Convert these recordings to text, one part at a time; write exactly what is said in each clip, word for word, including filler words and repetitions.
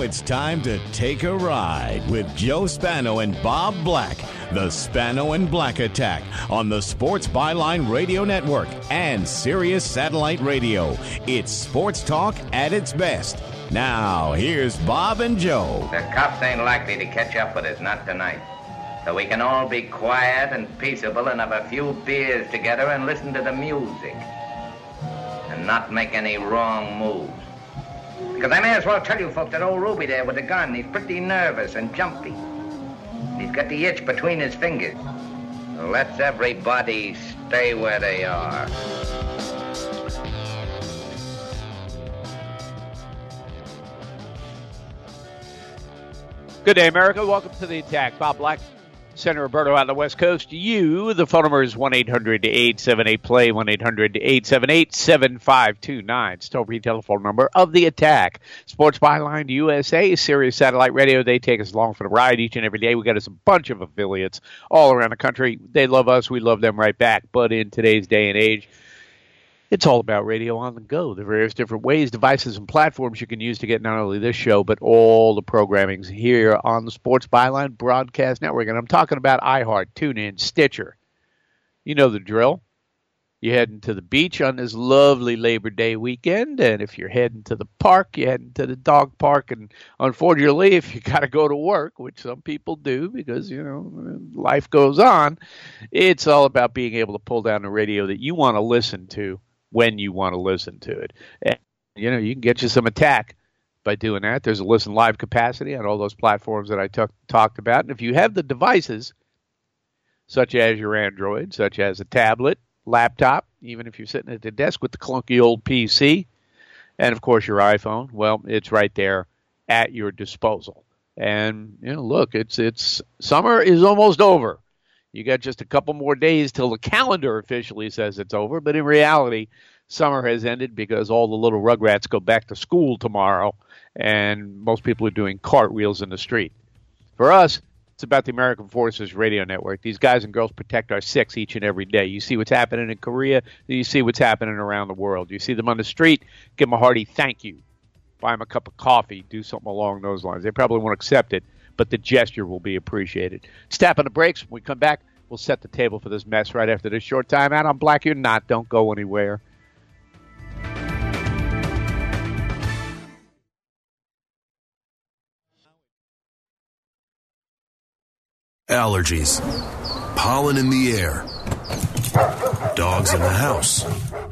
it's time to take a ride with Joe Spano and Bob Black. The Spano and Black Attack on the Sports Byline Radio Network and Sirius Satellite Radio. It's sports talk at its best. Now, here's Bob and Joe. The cops ain't likely to catch up with us, not tonight. So we can all be quiet and peaceable and have a few beers together and listen to the music. And not make any wrong moves. Because I may as well tell you folks that old Ruby there with the gun, he's pretty nervous and jumpy. He's got the itch between his fingers. So let's everybody stay where they are. Good day, America. Welcome to the Attack. Bob Black, Senator Roberto out on the West Coast. You, the phone number is one eight hundred eight seven eight play, one eight hundred eight seven eight seven five two nine. It's toll-free telephone number of the Attack. Sports Byline U S A, Sirius Satellite Radio. They take us along for the ride each and every day. We got us a bunch of affiliates all around the country. They love us. We love them right back. But in today's day and age, it's all about radio on the go, the various different ways, devices, and platforms you can use to get not only this show, but all the programmings here on the Sports Byline Broadcast Network. And I'm talking about iHeart, TuneIn, Stitcher. You know the drill. You're heading to the beach on this lovely Labor Day weekend, and if you're heading to the park, you're heading to the dog park. And unfortunately, if you got to go to work, which some people do because, you know, life goes on, it's all about being able to pull down the radio that you want to listen to when you want to listen to it. And, you know, you can get you some Attack by doing that. There's a listen live capacity on all those platforms that I t- talked about. And if you have the devices, such as your Android, such as a tablet, laptop, even if you're sitting at the desk with the clunky old P C, and, of course, your iPhone, well, it's right there at your disposal. And, you know, look, it's it's summer is almost over. You got just a couple more days till the calendar officially says it's over. But in reality, summer has ended because all the little rugrats go back to school tomorrow, and most people are doing cartwheels in the street. For us, it's about the American Forces Radio Network. These guys and girls protect our six each and every day. You see what's happening in Korea, you see what's happening around the world. You see them on the street, give them a hearty thank you. Buy them a cup of coffee, do something along those lines. They probably won't accept it, but the gesture will be appreciated. It's tapping the brakes. When we come back, we'll set the table for this mess right after this short time out. I'm Black, you're not. Don't go anywhere. Allergies, pollen in the air, dogs in the house,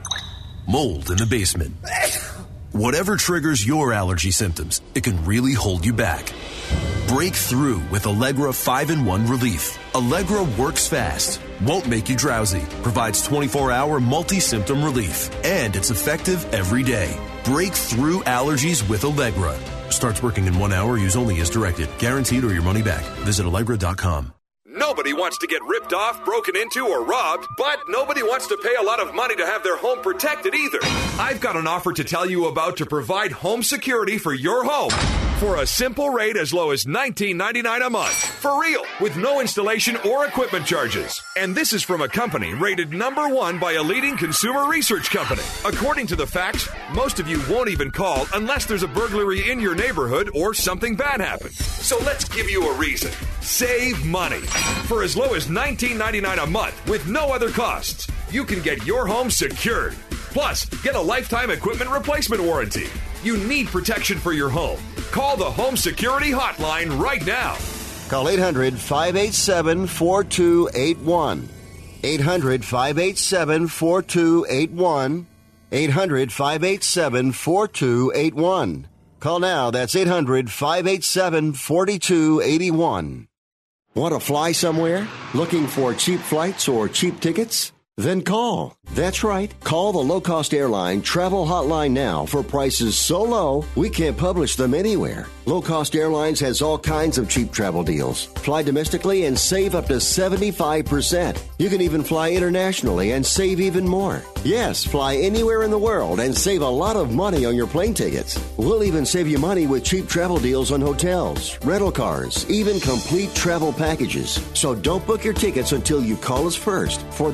mold in the basement. Whatever triggers your allergy symptoms, it can really hold you back. Break through with Allegra five in one Relief. Allegra works fast, won't make you drowsy, provides twenty-four hour multi-symptom relief, and it's effective every day. Break through allergies with Allegra. Starts working in one hour. Use only as directed. Guaranteed or your money back. Visit Allegra dot com. Nobody wants to get ripped off, broken into, or robbed, but nobody wants to pay a lot of money to have their home protected either. I've got an offer to tell you about to provide home security for your home for a simple rate as low as nineteen ninety-nine dollars a month. For real, with no installation or equipment charges. And this is from a company rated number one by a leading consumer research company. According to the facts, most of you won't even call unless there's a burglary in your neighborhood or something bad happens. So let's give you a reason. Save money. For as low as nineteen ninety-nine dollars a month with no other costs, you can get your home secured. Plus, get a lifetime equipment replacement warranty. You need protection for your home. Call the Home Security Hotline right now. Call eight hundred, five eight seven, four two eight one. eight hundred, five eight seven, four two eight one. eight hundred, five eight seven, four two eight one. Call now. That's eight hundred, five eight seven, four two eight one. Want to fly somewhere? Looking for cheap flights or cheap tickets? Then call. That's right. Call the low-cost airline travel hotline now for prices so low we can't publish them anywhere. Low-cost airlines has all kinds of cheap travel deals. Fly domestically and save up to seventy-five percent. You can even fly internationally and save even more. Yes, fly anywhere in the world and save a lot of money on your plane tickets. We'll even save you money with cheap travel deals on hotels, rental cars, even complete travel packages. So don't book your tickets until you call us first for the absolute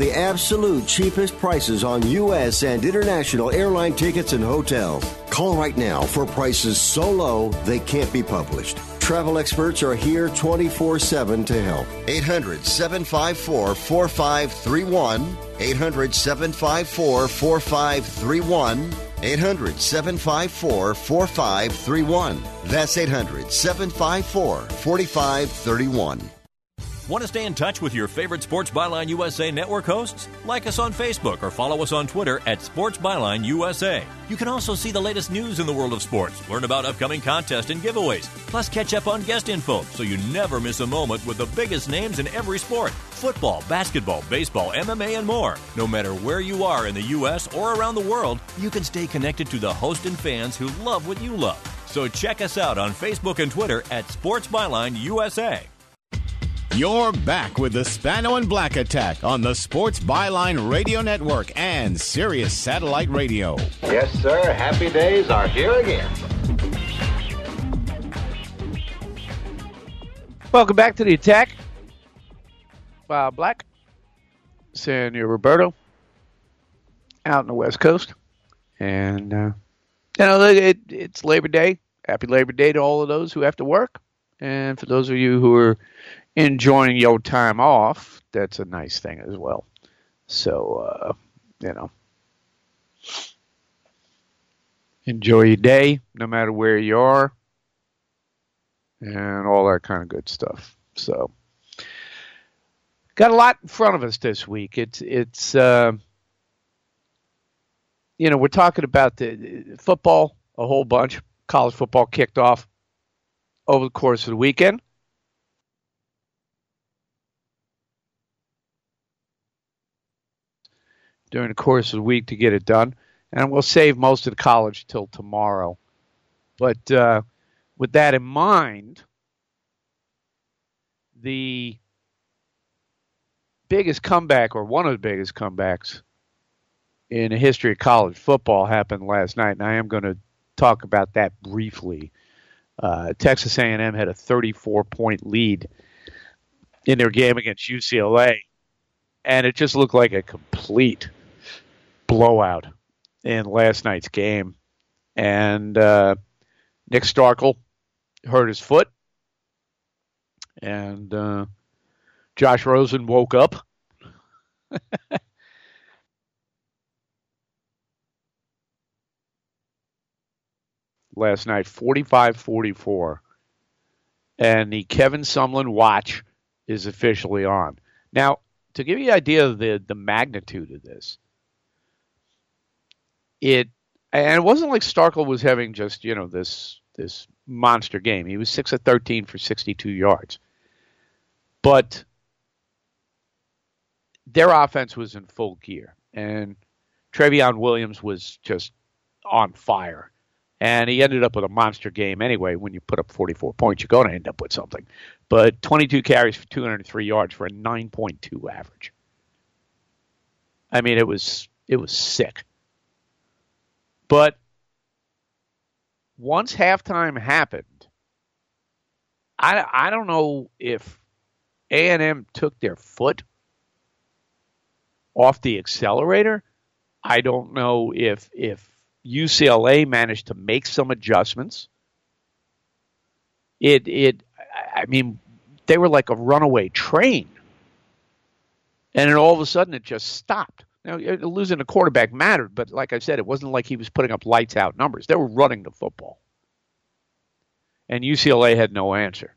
absolute cheapest prices on U S and international airline tickets and hotels. Call right now for prices so low they can't be published. Travel experts are here twenty-four seven to help. eight hundred, seven five four, four five three one. eight hundred, seven five four, four five three one. eight hundred, seven five four, four five three one. That's eight hundred, seven five four, four five three one. Want to stay in touch with your favorite Sports Byline U S A network hosts? Like us on Facebook or follow us on Twitter at Sports Byline U S A. You can also see the latest news in the world of sports, learn about upcoming contests and giveaways, plus catch up on guest info so you never miss a moment with the biggest names in every sport. Football, basketball, baseball, M M A, and more. No matter where you are in the U S or around the world, you can stay connected to the hosts and fans who love what you love. So check us out on Facebook and Twitter at Sports Byline U S A. You're back with the Spano and Black Attack on the Sports Byline Radio Network and Sirius Satellite Radio. Yes, sir. Happy days are here again. Welcome back to the attack. Bob Black, Senor Roberto, out on the West Coast. And, uh, you know, it, it's Labor Day. Happy Labor Day to all of those who have to work. And for those of you who are enjoying your time off, that's a nice thing as well. So, uh, you know, enjoy your day, no matter where you are, and all that kind of good stuff. So, got a lot in front of us this week. It's, it's, uh, you know, we're talking about the football a whole bunch. College football kicked off over the course of the weekend. During the course of the week to get it done. And we'll save most of the college till tomorrow. But uh, with that in mind, the biggest comeback, or one of the biggest comebacks in the history of college football, happened last night. And I am going to talk about that briefly. Uh, Texas A and M had a thirty-four point lead in their game against U C L A. And it just looked like a complete blowout in last night's game. And uh, Nick Starkel hurt his foot. And uh, Josh Rosen woke up. Last night, forty-five forty-four. And the Kevin Sumlin watch is officially on. Now, to give you an idea of the, the magnitude of this, it and it wasn't like Starkel was having just, you know, this this monster game. He was six of thirteen for sixty-two yards. But their offense was in full gear. And Trevion Williams was just on fire. And he ended up with a monster game anyway. When you put up forty-four points, you're going to end up with something. But twenty-two carries for two hundred three yards for a nine point two average. I mean, it was it was sick. But once halftime happened, I, I don't know if A and M took their foot off the accelerator. I don't know if if U C L A managed to make some adjustments. It it I mean, they were like a runaway train. And then all of a sudden it just stopped. Now, losing a quarterback mattered, but like I said, it wasn't like he was putting up lights out numbers. They were running the football. And U C L A had no answer.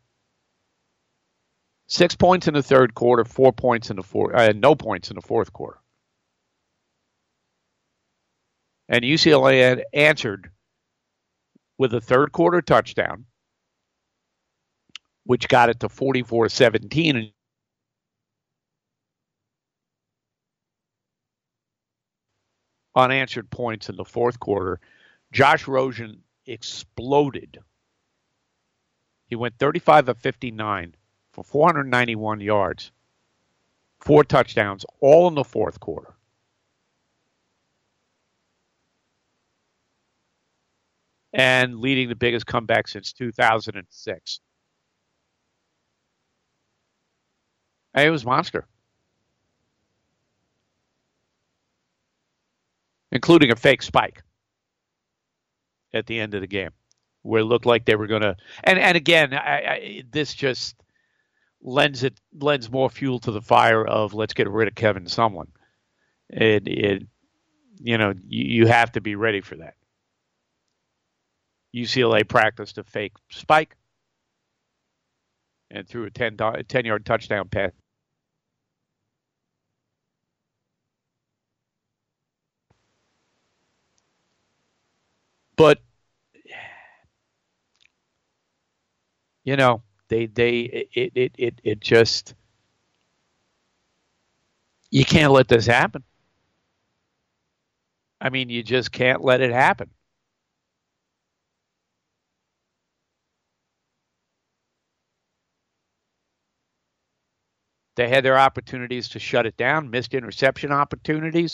Six points in the third quarter, four points in the fourth, uh, no points in the fourth quarter. And U C L A had answered with a third quarter touchdown, which got it to forty-four seventeen. Unanswered points in the fourth quarter. Josh Rosen exploded. He went thirty-five of fifty-nine for four hundred ninety-one yards, four touchdowns, all in the fourth quarter. And leading the biggest comeback since two thousand six. It was monster. including a fake spike at the end of the game, where it looked like they were going to. And and again, I, I, this just lends it lends more fuel to the fire of let's get rid of Kevin Sumlin. It it you know you, you have to be ready for that. U C L A practiced a fake spike and threw a ten, ten-yard touchdown pass. But, you know, they, they, it, it, it, it just, you can't let this happen. I mean, you just can't let it happen. They had their opportunities to shut it down, missed interception opportunities.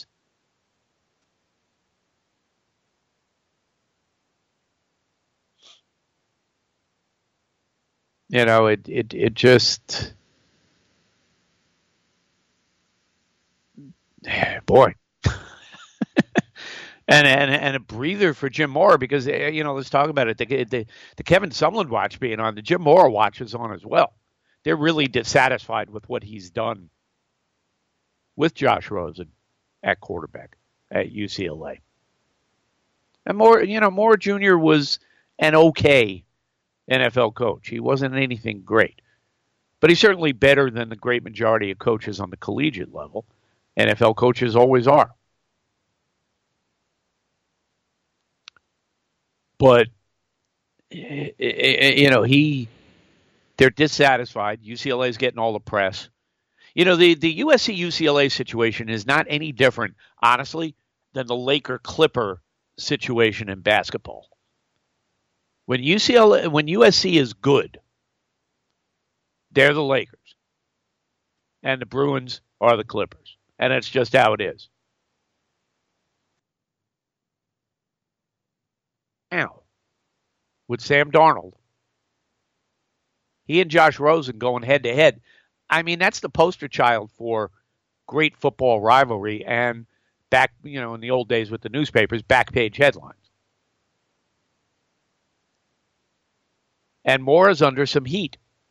You know, it it it just, boy, and and and a breather for Jim Mora because you know let's talk about it. The the, the Kevin Sumlin watch being on, the Jim Mora watch is on as well. They're really dissatisfied with what he's done with Josh Rosen at quarterback at U C L A. And Mora, you know, Mora Junior was an okay N F L coach. He wasn't anything great, but he's certainly better than the great majority of coaches on the collegiate level. N F L coaches always are. But, you know, he, they're dissatisfied. U C L A is getting all the press. You know, the, the U S C U C L A situation is not any different, honestly, than the Laker Clipper situation in basketball. When U C L A, when U S C is good, they're the Lakers. And the Bruins are the Clippers. And that's just how it is. Now, with Sam Darnold, he and Josh Rosen going head to head. I mean, that's the poster child for great football rivalry and back, you know, in the old days with the newspapers, back page headlines. And Mora's under some heat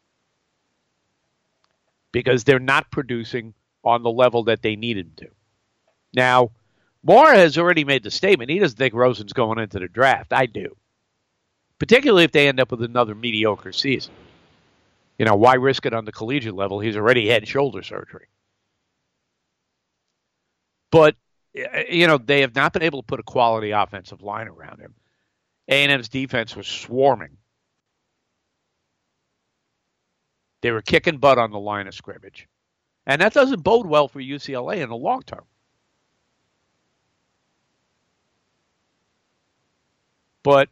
because they're not producing on the level that they need him to. Now, Mora has already made the statement. He doesn't think Rosen's going into the draft. I do. Particularly if they end up with another mediocre season. You know, why risk it on the collegiate level? He's already had shoulder surgery. But, you know, they have not been able to put a quality offensive line around him. A and M's defense was swarming. They were kicking butt on the line of scrimmage. And that doesn't bode well for U C L A in the long term. But,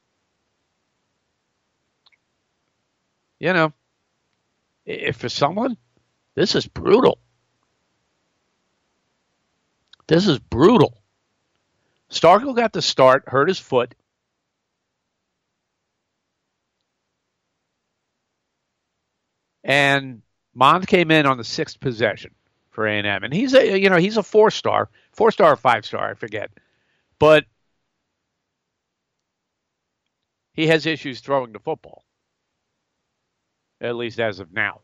you know, if for someone, this is brutal. This is brutal. Starkel got the start, hurt his foot. And Mond came in on the sixth possession for A and M. And he's a, you know, he's a four-star, four-star or five-star, I forget. But he has issues throwing the football, at least as of now.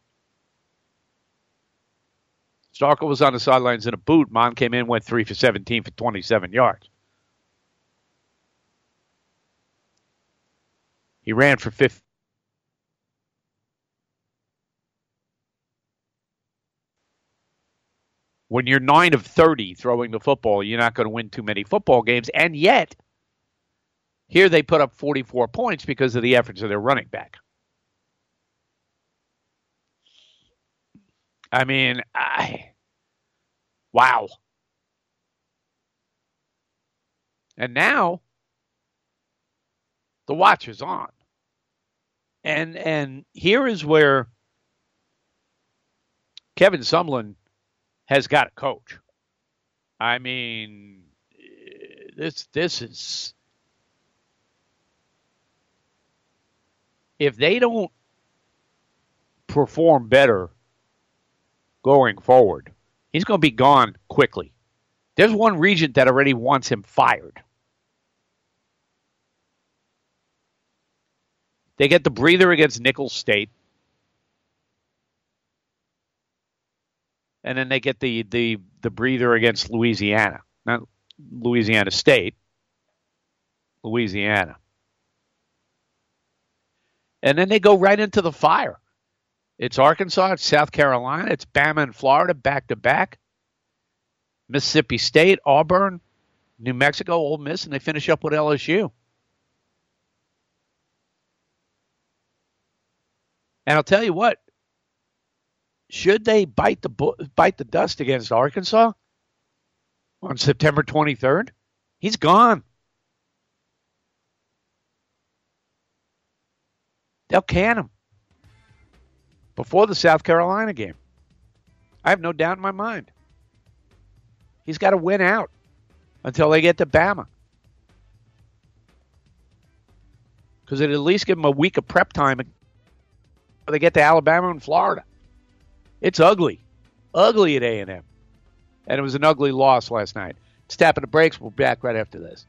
Starkel was on the sidelines in a boot. Mond came in, went three for seventeen for twenty-seven yards. He ran for fifty. When you're nine of thirty throwing the football, you're not going to win too many football games. And yet, here they put up forty-four points because of the efforts of their running back. I mean, I, wow. And now, the watch is on. And and here is where Kevin Sumlin has got a coach. I mean, this this is, if they don't perform better going forward, he's going to be gone quickly. There's one regent that already wants him fired. They get the breather against Nicholls State. And then they get the, the, the breather against Louisiana. Not Louisiana State. Louisiana. And then they go right into the fire. It's Arkansas, it's South Carolina, it's Bama and Florida back-to-back. Mississippi State, Auburn, New Mexico, Ole Miss, and they finish up with L S U. And I'll tell you what, should they bite the bite the dust against Arkansas on September twenty-third, he's gone. They'll can him before the South Carolina game. I have no doubt in my mind. He's got to win out until they get to Bama. Because it'd at least give him a week of prep time before they get to Alabama and Florida. It's ugly. Ugly at A and M. And it was an ugly loss last night. It's tapping the brakes. We'll be back right after this.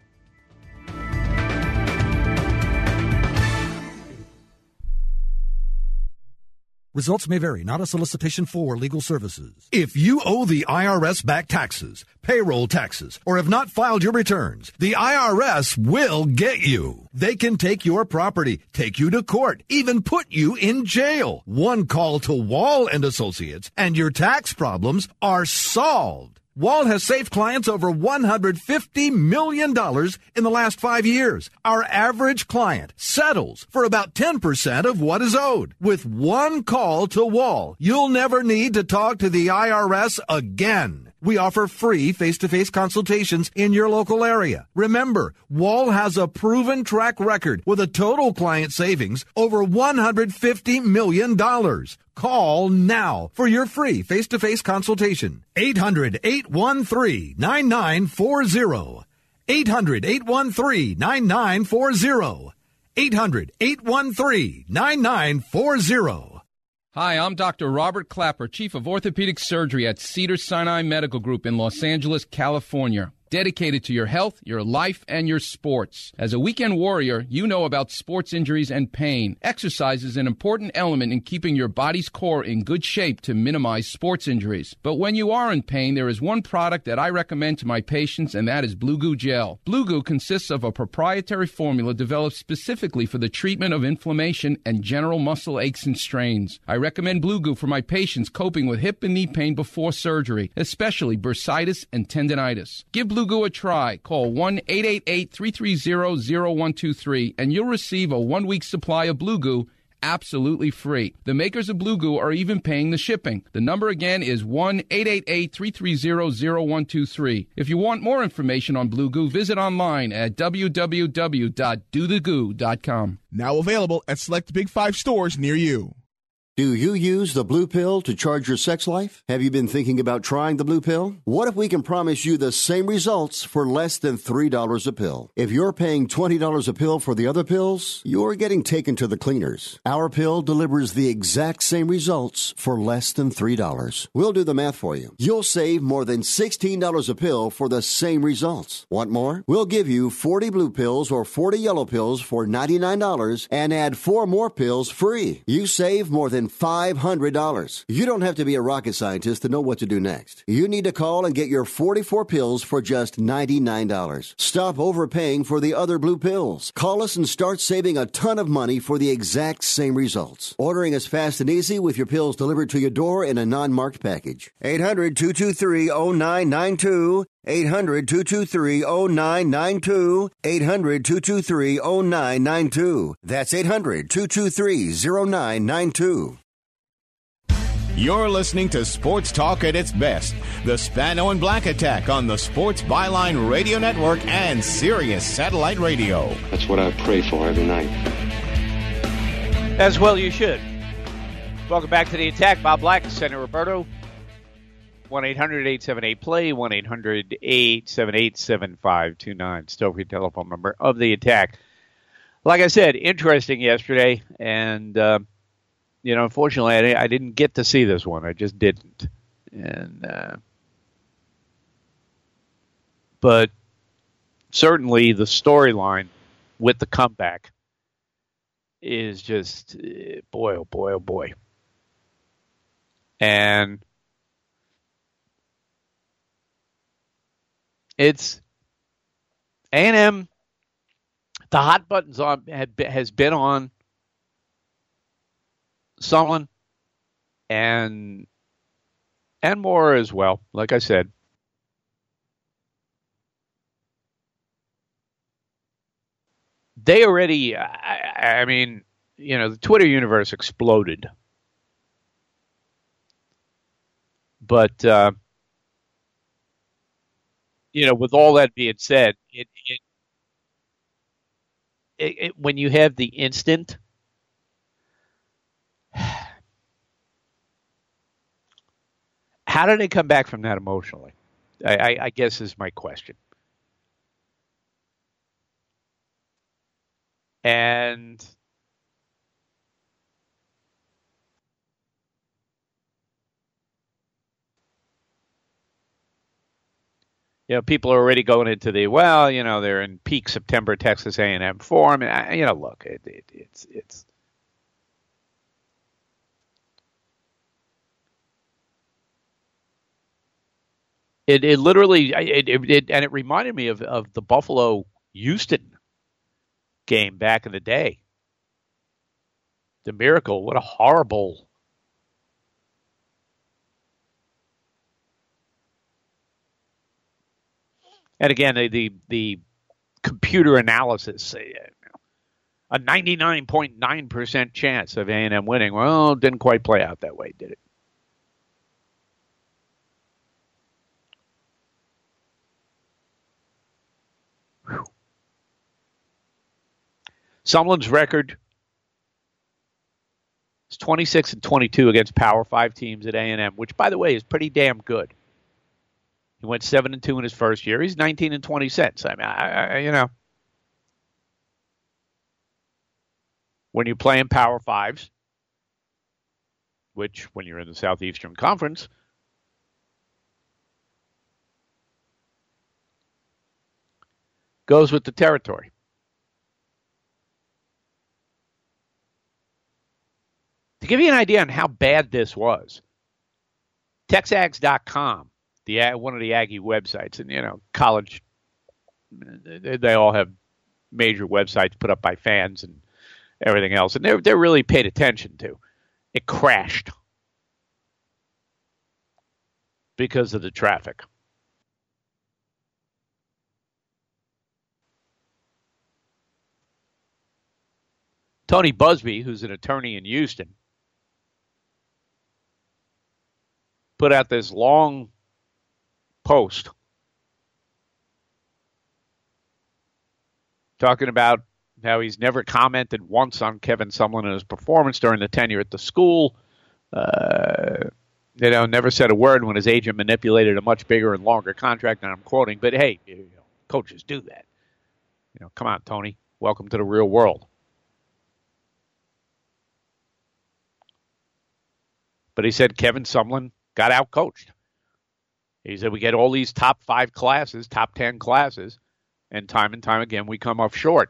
Results may vary, not a solicitation for legal services. If you owe the I R S back taxes, payroll taxes, or have not filed your returns, the I R S will get you. They can take your property, take you to court, even put you in jail. One call to Wall and Associates, and your tax problems are solved. Wall has saved clients over one hundred fifty million dollars in the last five years. Our average client settles for about ten percent of what is owed. With one call to Wall, you'll never need to talk to the I R S again. We offer free face-to-face consultations in your local area. Remember, Wall has a proven track record with a total client savings over one hundred fifty million dollars. Call now for your free face-to-face consultation. eight hundred, eight one three, nine nine four zero. eight hundred, eight one three, nine nine four zero. eight hundred, eight one three, nine nine four zero. Hi, I'm Doctor Robert Clapper, Chief of Orthopedic Surgery at Cedars-Sinai Medical Group in Los Angeles, California. Dedicated to your health, your life, and your sports. As a weekend warrior, you know about sports injuries and pain. Exercise is an important element in keeping your body's core in good shape to minimize sports injuries. But when you are in pain, there is one product that I recommend to my patients, and that is Blue Goo Gel. Blue Goo consists of a proprietary formula developed specifically for the treatment of inflammation and general muscle aches and strains. I recommend Blue Goo for my patients coping with hip and knee pain before surgery, especially bursitis and tendinitis. Give Blue Blue Goo a try. Call one eight eight eight, three three zero, zero one two three and you'll receive a one-week supply of Blue Goo absolutely free. The makers of Blue Goo are even paying the shipping. The number again is one eight eight eight, three three zero, zero one two three. If you want more information on Blue Goo, visit online at w w w dot do the goo dot com. Now available at select Big Five stores near you. Do you use the Blue Pill to charge your sex life? Have you been thinking about trying the Blue Pill? What if we can promise you the same results for less than three dollars a pill? If you're paying twenty dollars a pill for the other pills, you're getting taken to the cleaners. Our pill delivers the exact same results for less than three dollars. We'll do the math for you. You'll save more than sixteen dollars a pill for the same results. Want more? We'll give you forty blue pills or forty yellow pills for ninety-nine dollars and add four more pills free. You save more than five hundred dollars. You don't have to be a rocket scientist to know what to do next. You need to call and get your forty-four pills for just ninety-nine dollars. Stop overpaying for the other blue pills. Call us and start saving a ton of money for the exact same results. Ordering is fast and easy with your pills delivered to your door in a non-marked package. eight hundred, two two three, zero nine nine two. eight hundred, two two three, zero nine nine two. eight hundred, two two three, zero nine nine two. That's eight hundred, two two three, zero nine nine two. You're listening to Sports Talk at its best. The Spano and Black Attack on the Sports Byline Radio Network and Sirius Satellite Radio. That's what I pray for every night. As well you should. Welcome back to the attack. Bob Black, Senator Roberto. one eight hundred, eight seven eight, play, one eight hundred, eight seven eight, seven five two nine. Still free telephone number of the attack. Like I said, interesting yesterday, and, uh, you know, unfortunately, I, I didn't get to see this one. I just didn't. And uh, But certainly the storyline with the comeback is just, boy, oh boy, oh boy. And it's A and M, the hot buttons on had, has been on Sumlin and and more as well, like I said. They already, I, I mean, you know, the Twitter universe exploded. But, uh, you know, with all that being said, it, it, it, it when you have the instant, how did they come back from that emotionally? I, I, I guess is my question. And you know, people are already going into the, well, you know, they're in peak September Texas A and M form. And I, you know, look, it, it, it's it's it it literally it, it, it and it reminded me of of the Buffalo Houston game back in the day. The Miracle, what a horrible. And again, the the, the computer analysis, a ninety-nine point nine percent chance of A and M winning. Well, it didn't quite play out that way, did it? Whew. Sumlin's record is twenty-six and twenty-two against Power Five teams at A and M, which, by the way, is pretty damn good. He went seven and two in his first year. He's nineteen and twenty cents. I mean, I, I, you know, when you play in Power Fives, which when you're in the Southeastern Conference, goes with the territory. To give you an idea on how bad this was, Texags dot com, the one of the Aggie websites, and, you know, college, they, they all have major websites put up by fans and everything else, and they're, they're really paid attention to. It crashed because of the traffic. Tony Busby, who's an attorney in Houston, put out this long post talking about how he's never commented once on Kevin Sumlin and his performance during the tenure at the school. Uh, you know, never said a word when his agent manipulated a much bigger and longer contract, and I'm quoting, but hey, you know, coaches do that. You know, come on, Tony. Welcome to the real world. But he said Kevin Sumlin got outcoached. He said we get all these top five classes, top ten classes, and time and time again we come up short.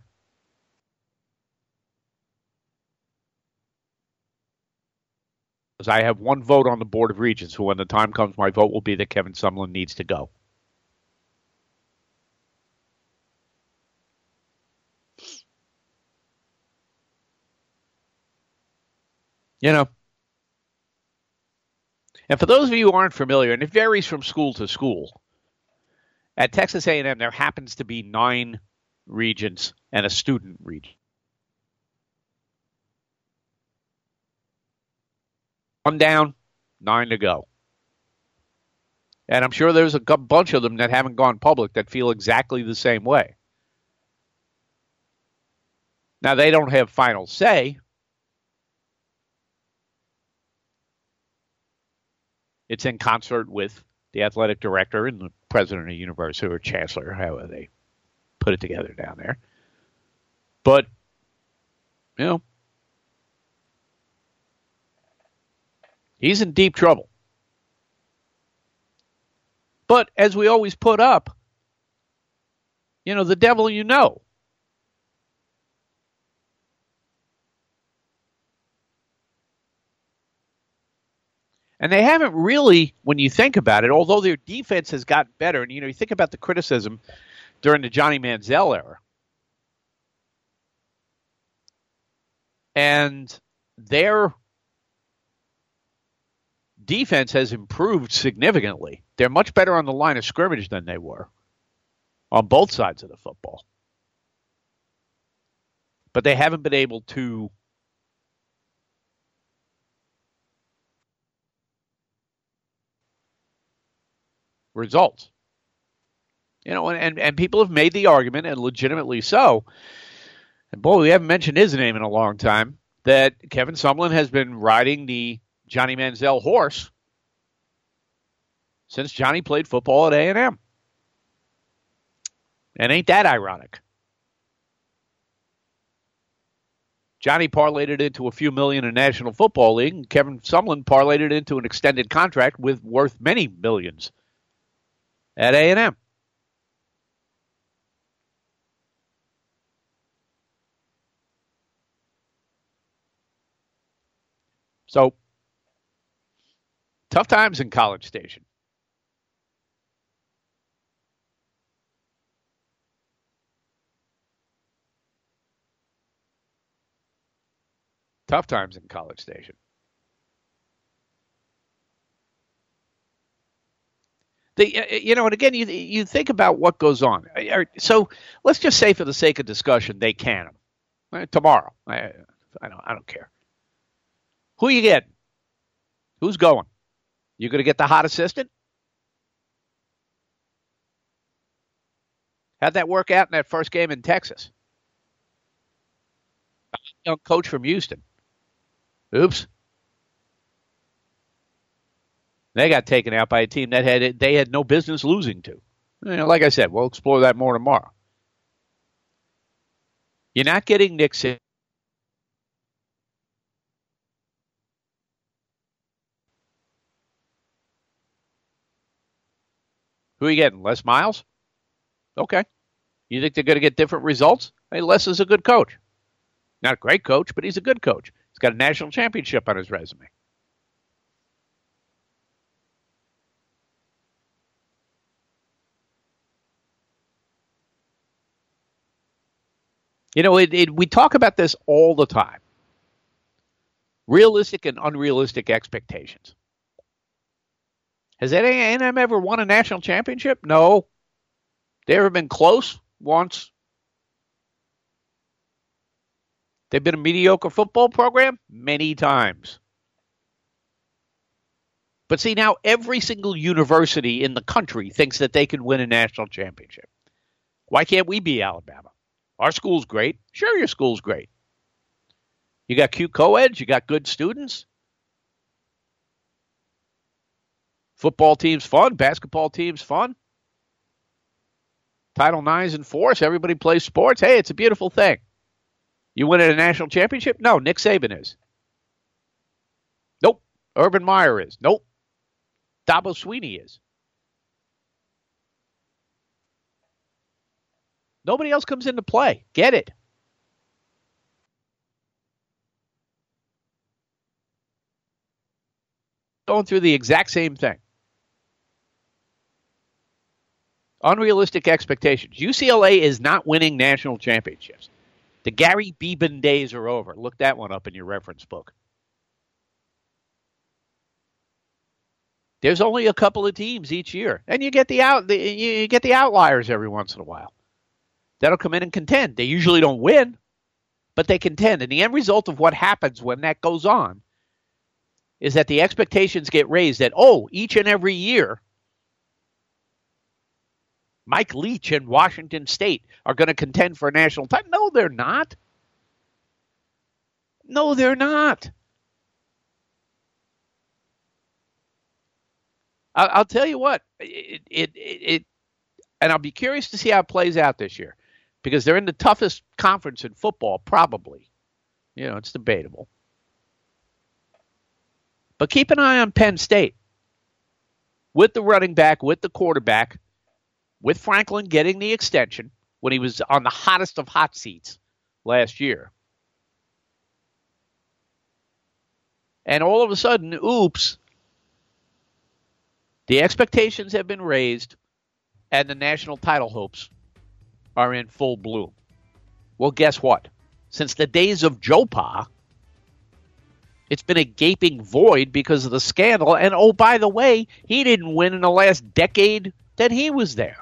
Because I have one vote on the Board of Regents, so when the time comes, my vote will be that Kevin Sumlin needs to go. You know, and for those of you who aren't familiar, and it varies from school to school, at Texas A and M there happens to be nine regents and a student regent. One down, nine to go. And I'm sure there's a bunch of them that haven't gone public that feel exactly the same way. Now, they don't have final say. It's in concert with the athletic director and the president of the university or chancellor, however they put it together down there. But, you know, he's in deep trouble. But as we always put up, You know, the devil you know. And they haven't really, when you think about it, although their defense has gotten better, and, you know, you think about the criticism during the Johnny Manziel era. And their defense has improved significantly. They're much better on the line of scrimmage than they were on both sides of the football. But they haven't been able to results. You know, and, and, and people have made the argument, and legitimately so, and boy, we haven't mentioned his name in a long time, that Kevin Sumlin has been riding the Johnny Manziel horse since Johnny played football at A and M. And ain't that ironic? Johnny parlayed it into a few million in National Football League, and Kevin Sumlin parlayed it into an extended contract with worth many millions at A and M. So, tough times in College Station. Tough times in College Station. The, you know, and again, you you think about what goes on. So let's just say, for the sake of discussion, they can them tomorrow. I, I don't, I don't care. Who you getting? Who's going? You going to get the hot assistant? How'd that work out in that first game in Texas? A young coach from Houston. Oops. They got taken out by a team that had they had no business losing to. You know, like I said, we'll explore that more tomorrow. You're not getting Nick Saban. Who are you getting? Les Miles? Okay. You think they're going to get different results? Hey, Les is a good coach. Not a great coach, but he's a good coach. He's got a national championship on his resume. You know, it, it, we talk about this all the time. Realistic and unrealistic expectations. Has A and M ever won a national championship? No. They ever been close? Once. They've been a mediocre football program? Many times. But see, now every single university in the country thinks that they can win a national championship. Why can't we be Alabama? Our school's great. Sure, your school's great. You got cute co-eds. You got good students. Football team's fun. Basketball team's fun. Title nine's in force. Everybody plays sports. Hey, it's a beautiful thing. You win at a national championship? No, Nick Saban is. Nope. Urban Meyer is. Nope. Dabo Swinney is. Nobody else comes into play. Get it. Going through the exact same thing. Unrealistic expectations. U C L A is not winning national championships. The Gary Beban days are over. Look that one up in your reference book. There's only a couple of teams each year, and you get the out the, you get the outliers every once in a while. That'll come in and contend. They usually don't win, but they contend. And the end result of what happens when that goes on is that the expectations get raised that, oh, each and every year, Mike Leach and Washington State are going to contend for a national title. No, they're not. No, they're not. I'll, I'll tell you what, it, it, it, it, and I'll be curious to see how it plays out this year, because they're in the toughest conference in football, probably. You know, it's debatable. But keep an eye on Penn State. With the running back, with the quarterback, with Franklin getting the extension, when he was on the hottest of hot seats last year. And all of a sudden, oops, the expectations have been raised and the national title hopes are in full bloom. Well, guess what? Since the days of Joe Pa, it's been a gaping void because of the scandal. And, oh, by the way, he didn't win in the last decade that he was there.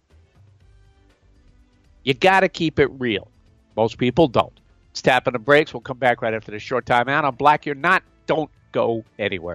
You got to keep it real. Most people don't. It's tapping the brakes. We'll come back right after this short time out. I'm Black. You're not. Don't go anywhere.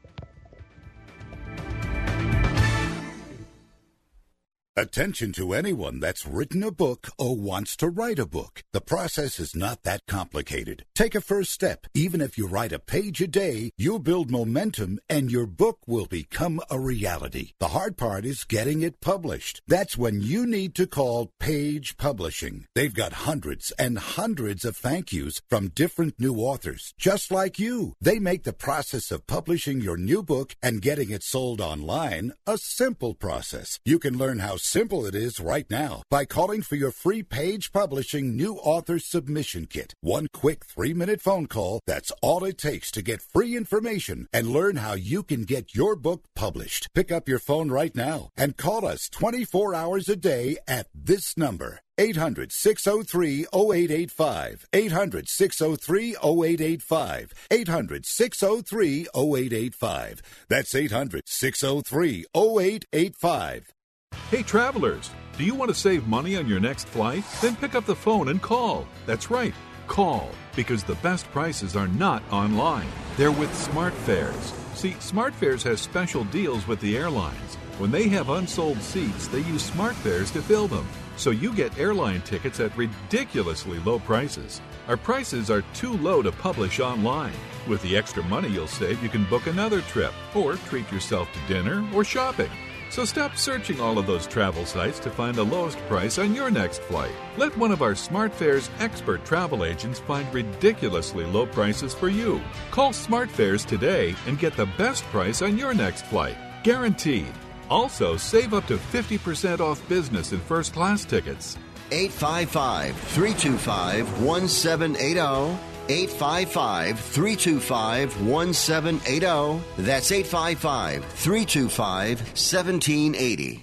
Attention to anyone that's written a book or wants to write a book. The process is not that complicated. Take a first step. Even if you write a page a day, you'll build momentum and your book will become a reality. The hard part is getting it published. That's when you need to call Page Publishing. They've got hundreds and hundreds of thank yous from different new authors, just like you. They make the process of publishing your new book and getting it sold online a simple process. You can learn how simple it is right now by calling for your free Page Publishing New Author Submission Kit. One quick three-minute phone call, that's all it takes to get free information and learn how you can get your book published. Pick up your phone right now and call us twenty-four hours a day at this number. eight hundred, six oh three, oh eight eight five. eight hundred, six oh three, oh eight eight five. eight hundred, six oh three, oh eight eight five. That's eight hundred, six oh three, oh eight eight five. Hey travelers, do you want to save money on your next flight? Then pick up the phone and call. That's right, call, because the best prices are not online. They're with SmartFares. See, SmartFares has special deals with the airlines. When they have unsold seats, they use SmartFares to fill them. So you get airline tickets at ridiculously low prices. Our prices are too low to publish online. With the extra money you'll save, you can book another trip or treat yourself to dinner or shopping. So stop searching all of those travel sites to find the lowest price on your next flight. Let one of our SmartFares expert travel agents find ridiculously low prices for you. Call SmartFares today and get the best price on your next flight. Guaranteed. Also, save up to fifty percent off business and first class tickets. eight five five, three two five, one seven eight zero. eight five five, three two five, one seven eight zero. That's eight five five, three two five, one seven eight zero.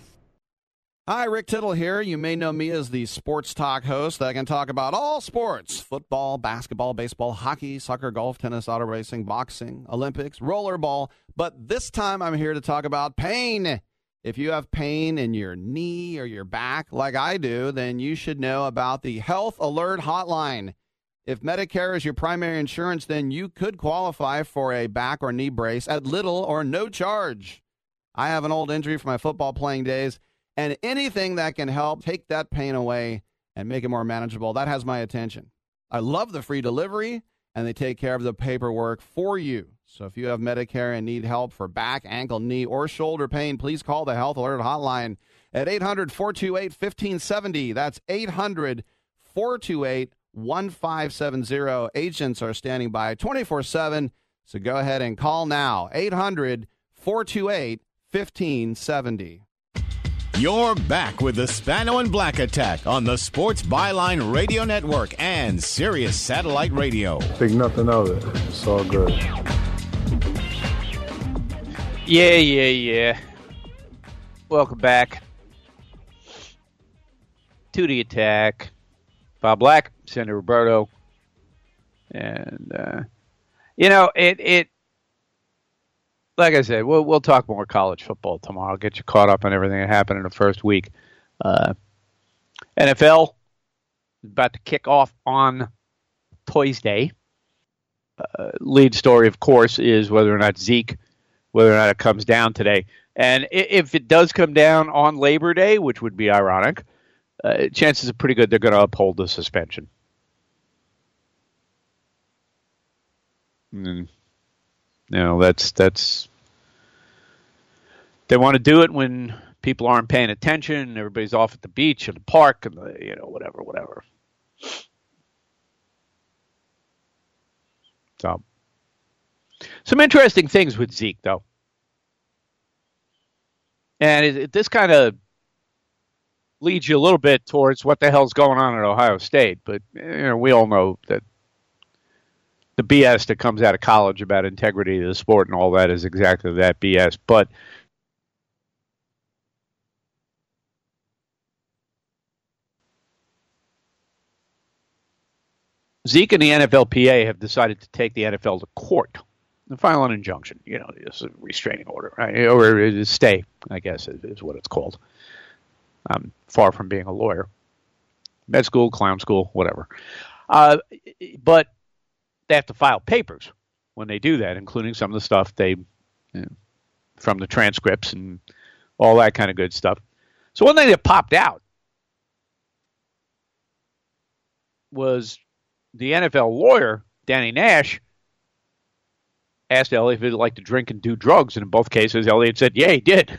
Hi, Rick Tittle here. You may know me as the sports talk host that can talk about all sports: football, basketball, baseball, hockey, soccer, golf, tennis, auto racing, boxing, Olympics, rollerball. But this time I'm here to talk about pain. If you have pain in your knee or your back like I do, then you should know about the Health Alert Hotline. If Medicare is your primary insurance, then you could qualify for a back or knee brace at little or no charge. I have an old injury from my football playing days, and anything that can help take that pain away and make it more manageable, that has my attention. I love the free delivery, and they take care of the paperwork for you. So if you have Medicare and need help for back, ankle, knee, or shoulder pain, please call the Health Alert Hotline at eight hundred, four two eight, one five seven zero. That's eight hundred, four two eight, one five seven zero. Agents are standing by twenty-four seven, so go ahead and call now. eight hundred, four two eight, one five seven zero. You're back with the Spano and Black Attack on the Sports Byline Radio Network and Sirius Satellite Radio. Think nothing of it. It's all good. Yeah, yeah, yeah. Welcome back to the attack. Bob Black, Senator Roberto. And, uh, you know, it, it, like I said, we'll, we'll talk more college football tomorrow. I'll get you caught up on everything that happened in the first week. Uh, N F L is about to kick off on Thursday. Uh, lead story, of course, is whether or not Zeke, whether or not it comes down today. And if it does come down on Labor Day, which would be ironic, uh, chances are pretty good they're going to uphold the suspension. Mm. You know, that's, that's, they want to do it when people aren't paying attention, everybody's off at the beach and the park and the, you know, whatever, whatever. So, some interesting things with Zeke, though. And it, it, this kind of leads you a little bit towards what the hell's going on at Ohio State. But you know, we all know that the B S that comes out of college about integrity of the sport and all that is exactly that B S. But Zeke and the N F L P A have decided to take the N F L to court and file an injunction. You know, it's a restraining order, right? Or a stay, I guess, is what it's called. I'm far from being a lawyer. Med school, clown school, whatever. Uh, but they have to file papers when they do that, including some of the stuff they, you know, from the transcripts and all that kind of good stuff. So one thing that popped out was the N F L lawyer, Danny Nash, asked Elliott if he'd like to drink and do drugs, and in both cases, Elliott said, yeah, he did.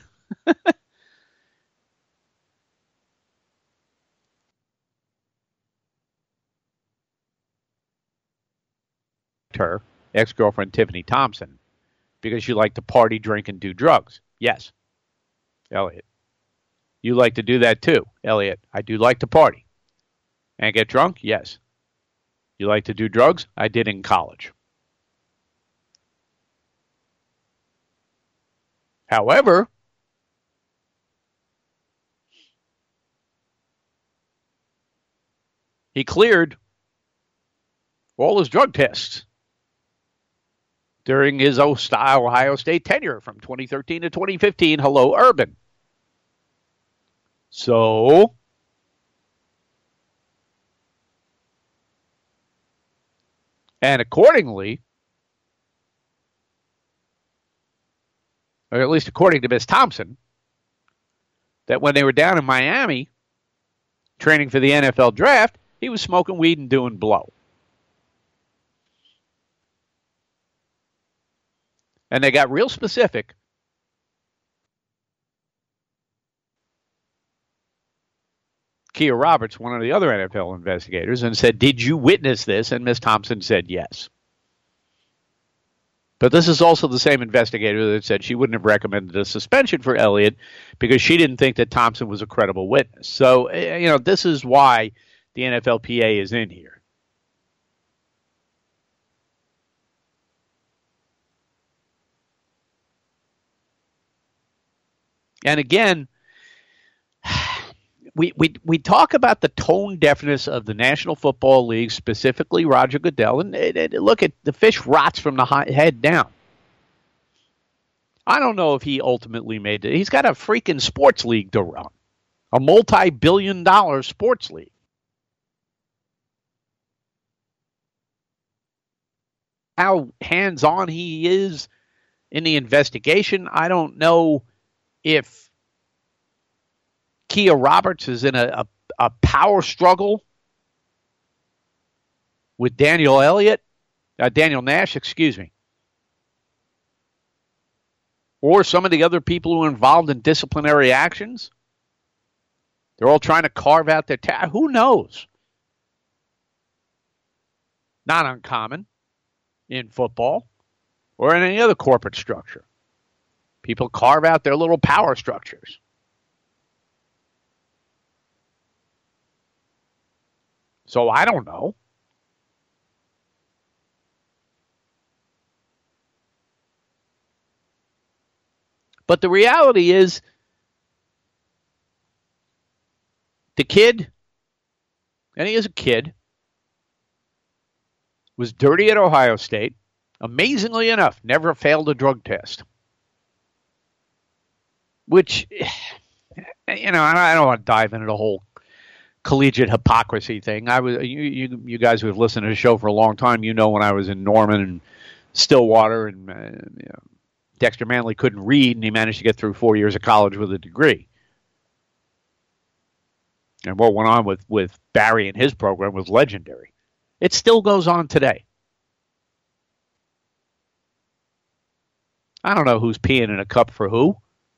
Her ex-girlfriend Tiffany Thompson because she liked to party, drink, and do drugs. Yes, Elliott. You like to do that too, Elliott. I do like to party. And get drunk? Yes. You like to do drugs? I did in college. However, he cleared all his drug tests during his Ohio State tenure from twenty thirteen to twenty fifteen. Hello, Urban. So, and accordingly, or at least according to Miz Thompson, that when they were down in Miami training for the N F L draft, he was smoking weed and doing blow. And they got real specific. Kia Roberts, one of the other N F L investigators, and said, did you witness this? And Miz Thompson said yes. But this is also the same investigator that said she wouldn't have recommended a suspension for Elliott because she didn't think that Thompson was a credible witness. So, you know, this is why the N F L P A is in here. And again, we, we we talk about the tone deafness of the National Football League, specifically Roger Goodell, and, and, and look at the fish rots from the high, head down. I don't know if he ultimately made it. He's got a freaking sports league to run, a multi-billion dollar sports league. How hands-on he is in the investigation, I don't know. If Kia Roberts is in a, a, a power struggle with Daniel Elliott, uh, Daniel Nash, excuse me, or some of the other people who are involved in disciplinary actions, they're all trying to carve out their ta- who knows? Not uncommon in football or in any other corporate structure. People carve out their little power structures. So I don't know. But the reality is, the kid, and he is a kid, was dirty at Ohio State. Amazingly enough, never failed a drug test. Which, you know, I don't want to dive into the whole collegiate hypocrisy thing. I was you, you, you guys who have listened to the show for a long time, you know when I was in Norman and Stillwater, and uh, you know, Dexter Manley couldn't read, and he managed to get through four years of college with a degree. And what went on with, with Barry and his program was legendary. It still goes on today. I don't know who's peeing in a cup for who.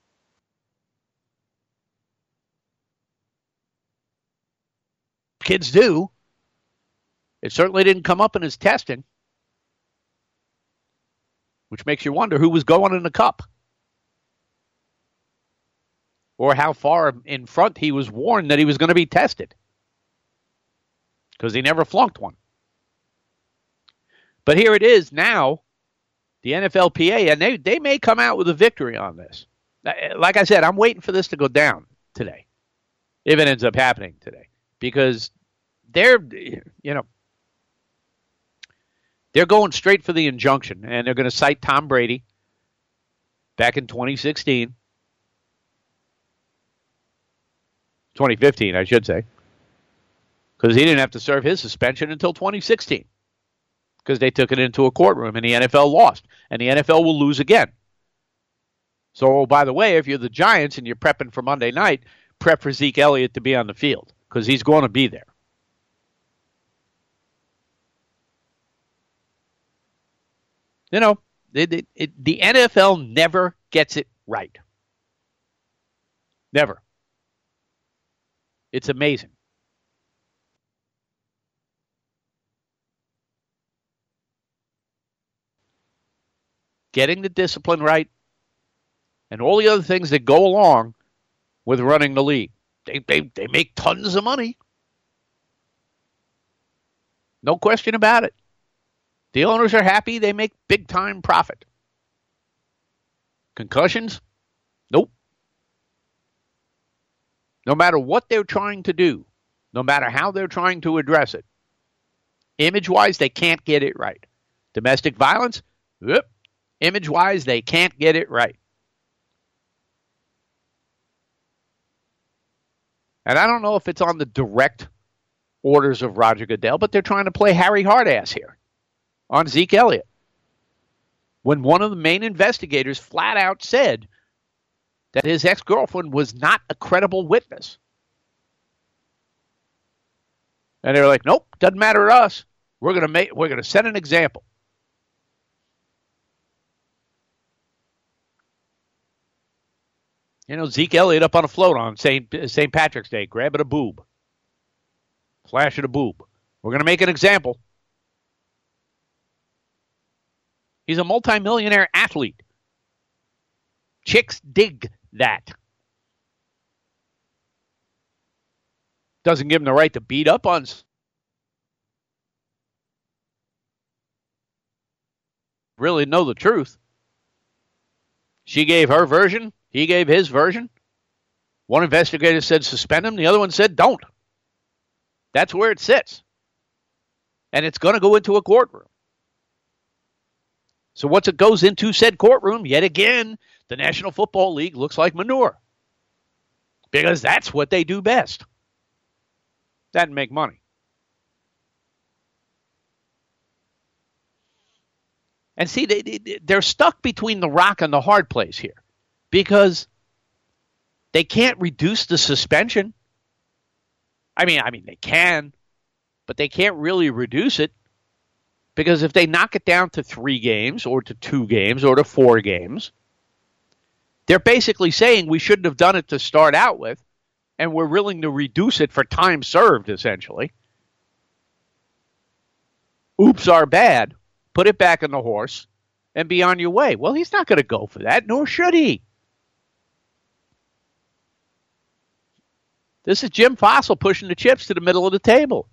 Kids do. It certainly didn't come up in his testing, which makes you wonder who was going in the cup. or how far in front he was warned that he was going to be tested, because he never flunked one. But here it is now, the N F L P A, and they, they may come out with a victory on this. Like I said, I'm waiting for this to go down today, if it ends up happening today, because they're, you know, they're going straight for the injunction, and they're going to cite Tom Brady back in twenty sixteen. twenty fifteen, I should say, because he didn't have to serve his suspension until twenty sixteen, because they took it into a courtroom, and the N F L lost, and the N F L will lose again. So, oh, by the way, if you're the Giants and you're prepping for Monday night, prep for Zeke Elliott to be on the field, because he's going to be there. You know, it, it, it, the N F L never gets it right. Never. It's amazing. Getting the discipline right and all the other things that go along with running the league. They, they, they make tons of money. No question about it. The owners are happy. They make big-time profit. Concussions? Nope. No matter what they're trying to do, no matter how they're trying to address it, image-wise, they can't get it right. Domestic violence? Yep. Image-wise, they can't get it right. And I don't know if it's on the direct orders of Roger Goodell, but they're trying to play Harry Hardass here on Zeke Elliott, when one of the main investigators flat out said that his ex-girlfriend was not a credible witness. And they were like, nope, doesn't matter to us. We're going to make we're going to set an example. You know, Zeke Elliott up on a float on Saint Saint Patrick's Day, grabbing a boob. Flashing a boob. We're going to make an example. He's a multimillionaire athlete. Chicks dig that. Doesn't give him the right to beat up on really know the truth. She gave her version. He gave his version. One investigator said suspend him. The other one said don't. That's where it sits. And it's going to go into a courtroom. So once it goes into said courtroom, yet again, the National Football League looks like manure. Because that's what they do best. That and make money. And see, they, they, they're stuck between the rock and the hard place here. Because they can't reduce the suspension. I mean, I mean, they can, but they can't really reduce it. Because if they knock it down to three games or to two games or to four games, they're basically saying we shouldn't have done it to start out with, and we're willing to reduce it for time served, essentially. Oops, our bad. Put it back on the horse and be on your way. Well, he's not going to go for that, nor should he. This is Jim Fossil pushing the chips to the middle of the table.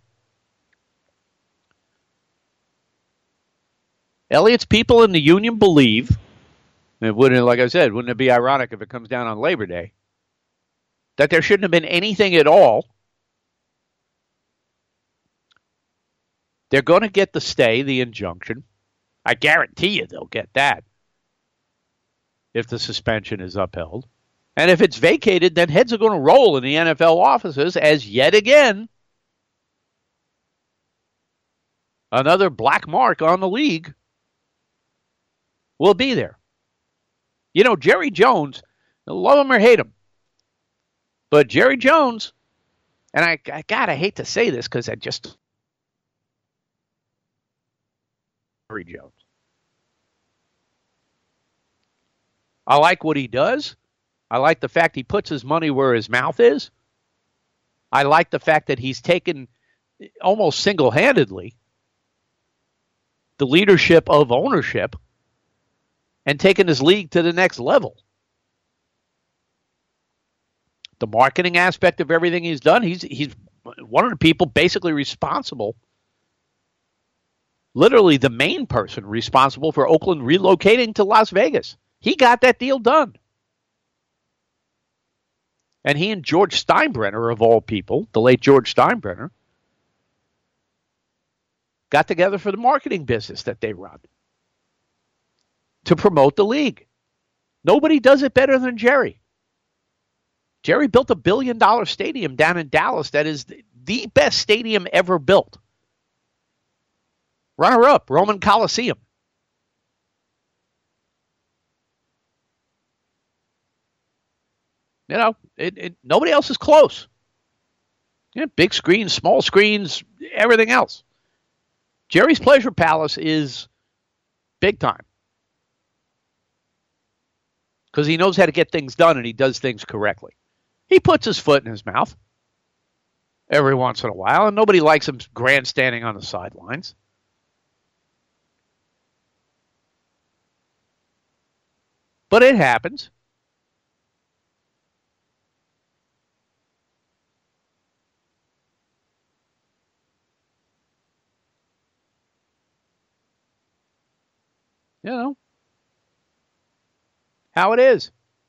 Elliott's people in the union believe, it wouldn't, like I said, wouldn't it be ironic if it comes down on Labor Day, that there shouldn't have been anything at all. They're going to get the stay, the injunction. I guarantee you they'll get that if the suspension is upheld. And if it's vacated, then heads are going to roll in the N F L offices as yet again another black mark on the league will be there. You know, Jerry Jones, love him or hate him, but Jerry Jones, and I, I gotta hate to say this because I just Jerry Jones. I like what he does. I like the fact he puts his money where his mouth is. I like the fact that he's taken almost single-handedly the leadership of ownership and taken his league to the next level. The marketing aspect of everything he's done, he's he's one of the people basically responsible, literally the main person responsible for Oakland relocating to Las Vegas. He got that deal done. And he and George Steinbrenner, of all people, the late George Steinbrenner, got together for the marketing business that they run to promote the league. Nobody does it better than Jerry. Jerry built a billion dollar stadium down in Dallas that is the best stadium ever built. Runner up, Roman Coliseum. You know, it, it, nobody else is close. Yeah, big screens, small screens, everything else. Jerry's Pleasure Palace is big time. Because he knows how to get things done and he does things correctly. He puts his foot in his mouth every once in a while, and nobody likes him grandstanding on the sidelines. But it happens. You know how it is.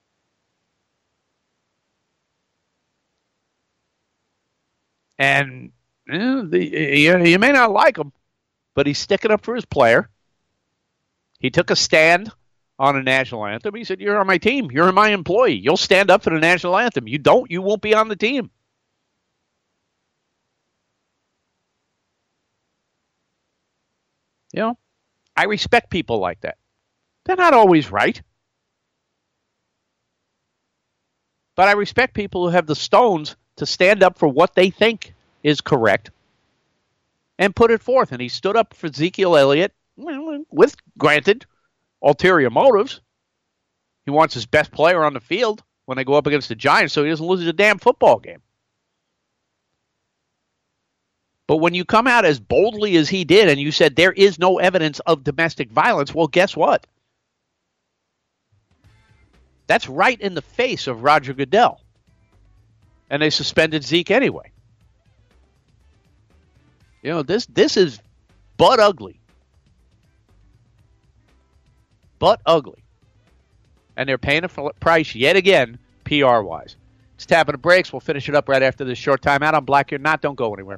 And you, know, the, you, you may not like him, but he's sticking up for his player. He took a stand on a national anthem. He said, you're on my team. You're my employee. You'll stand up for the national anthem. You don't, you won't be on the team. You know, I respect people like that. They're not always right. But I respect people who have the stones to stand up for what they think is correct and put it forth. And he stood up for Ezekiel Elliott with, granted, ulterior motives. He wants his best player on the field when they go up against the Giants so he doesn't lose a damn football game. But when you come out as boldly as he did and you said there is no evidence of domestic violence, well, guess what? That's right in the face of Roger Goodell. And they suspended Zeke anyway. You know, this this is butt ugly. Butt ugly. And they're paying a price yet again, P R-wise. It's tapping the brakes. We'll finish it up right after this short timeout. I'm Black You're Not. Don't go anywhere.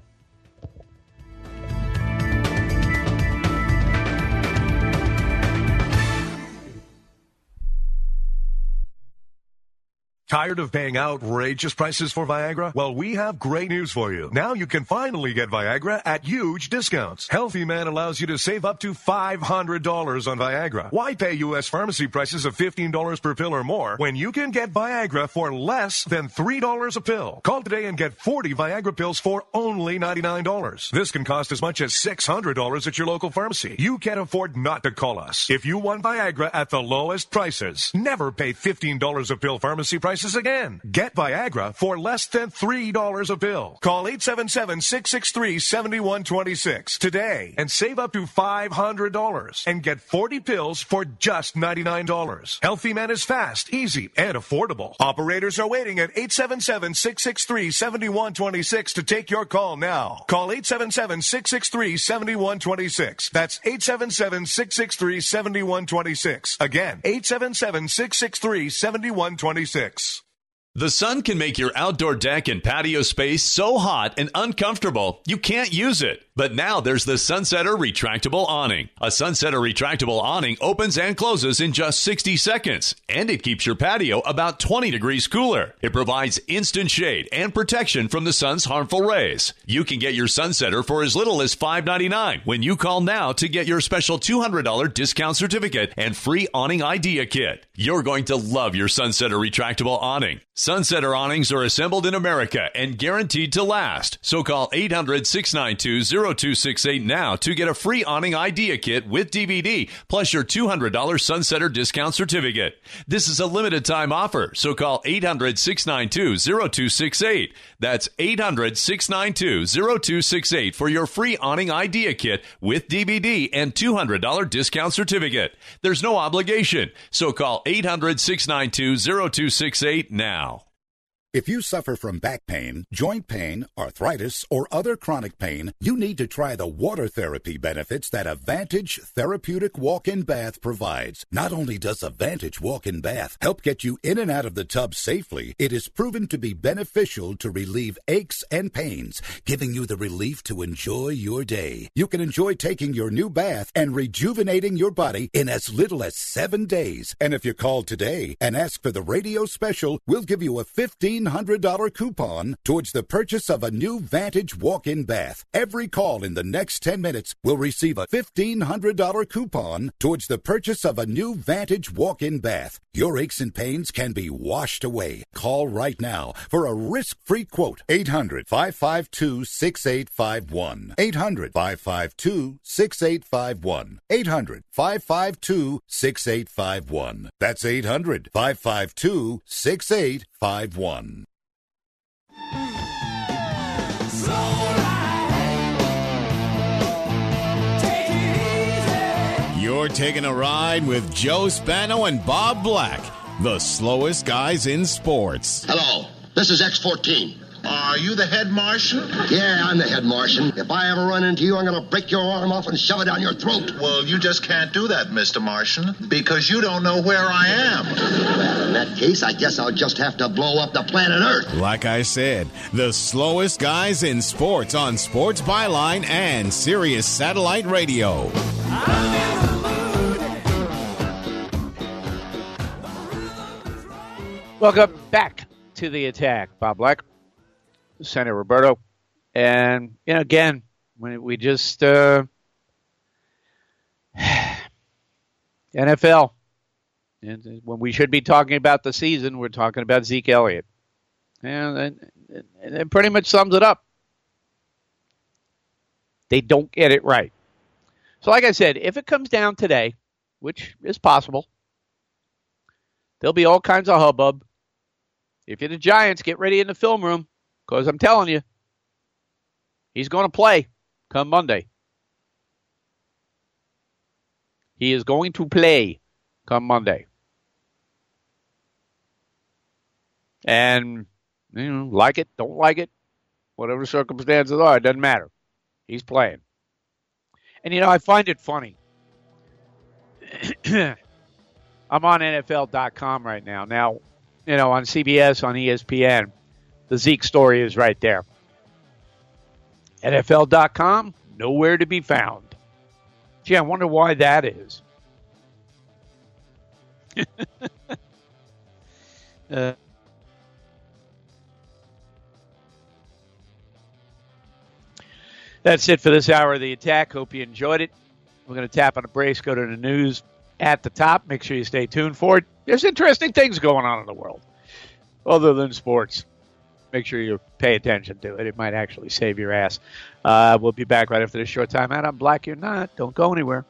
Tired of paying outrageous prices for Viagra? Well, we have great news for you. Now you can finally get Viagra at huge discounts. Healthy Man allows you to save up to five hundred dollars on Viagra. Why pay U S pharmacy prices of fifteen dollars per pill or more when you can get Viagra for less than three dollars a pill? Call today and get forty Viagra pills for only ninety-nine dollars. This can cost as much as six hundred dollars at your local pharmacy. You can't afford not to call us. If you want Viagra at the lowest prices, never pay fifteen dollars a pill pharmacy prices again. Get Viagra for less than three dollars a pill. Call eight seven seven, six six three, seven one two six today and save up to five hundred dollars and get forty pills for just ninety-nine dollars. Healthy Man is fast, easy, and affordable. Operators are waiting at eight seven seven, six six three, seven one two six to take your call now. Call eight seven seven, six six three, seven one two six. That's eight seven seven, six six three, seven one two six. Again, eight seven seven, six six three, seven one two six. The sun can make your outdoor deck and patio space so hot and uncomfortable you can't use it. But now there's the Sunsetter Retractable Awning. A Sunsetter Retractable Awning opens and closes in just sixty seconds, and it keeps your patio about twenty degrees cooler. It provides instant shade and protection from the sun's harmful rays. You can get your Sunsetter for as little as five ninety-nine when you call now to get your special two hundred dollars discount certificate and free awning idea kit. You're going to love your Sunsetter Retractable Awning. Sunsetter awnings are assembled in America and guaranteed to last. So call eight hundred, six nine two, zero two six eight now to get a free awning idea kit with D V D plus your two hundred dollars Sunsetter discount certificate. This is a limited time offer, so call eight hundred, six nine two, zero two six eight. That's eight hundred, six nine two, zero two six eight for your free awning idea kit with D V D and two hundred dollars discount certificate. There's no obligation, so call eight hundred, six nine two, zero two six eight now. If you suffer from back pain, joint pain, arthritis, or other chronic pain, you need to try the water therapy benefits that Advantage Therapeutic Walk-In Bath provides. Not only does Advantage Walk-In Bath help get you in and out of the tub safely, it is proven to be beneficial to relieve aches and pains, giving you the relief to enjoy your day. You can enjoy taking your new bath and rejuvenating your body in as little as seven days. And if you call today and ask for the radio special, we'll give you a fifteen hundred dollars coupon towards the purchase of a new Vantage walk-in bath. Every call in the next ten minutes will receive a fifteen hundred dollars coupon towards the purchase of a new Vantage walk-in bath. Your aches and pains can be washed away. Call right now for a risk-free quote. eight hundred, five five two, six eight five one. eight hundred, five five two, six eight five one. eight hundred, five five two, six eight five one. That's eight hundred, five five two, six eight five one. You're taking a ride with Joe Spano and Bob Black, the slowest guys in sports. Hello, this is X fourteen. Are you the head Martian? Yeah, I'm the head Martian. If I ever run into you, I'm going to break your arm off and shove it down your throat. Well, you just can't do that, Mister Martian, because you don't know where I am. Well, in that case, I guess I'll just have to blow up the planet Earth. Like I said, the slowest guys in sports on Sports Byline and Sirius Satellite Radio. Welcome back to the attack. Bob Black, Senator Roberto, and you know, again, when we just uh, N F L, and when we should be talking about the season, we're talking about Zeke Elliott, and, and, and it pretty much sums it up. They don't get it right. So, like I said, if it comes down today, which is possible, there'll be all kinds of hubbub. If you're the Giants, get ready in the film room, because I'm telling you, he's going to play come Monday. He is going to play come Monday. And, you know, like it, don't like it, whatever the circumstances are, it doesn't matter. He's playing. And, you know, I find it funny. I'm on N F L dot com right now. Now, you know, on C B S, on E S P N, the Zeke story is right there. N F L dot com, nowhere to be found. Gee, I wonder why that is. uh, that's it for this hour of the attack. Hope you enjoyed it. We're going to tap on a brace, go to the news at the top. Make sure you stay tuned for it. There's interesting things going on in the world other than sports. Make sure you pay attention to it. It might actually save your ass. Uh, we'll be back right after this short time out. I'm Black, you're not. Don't go anywhere.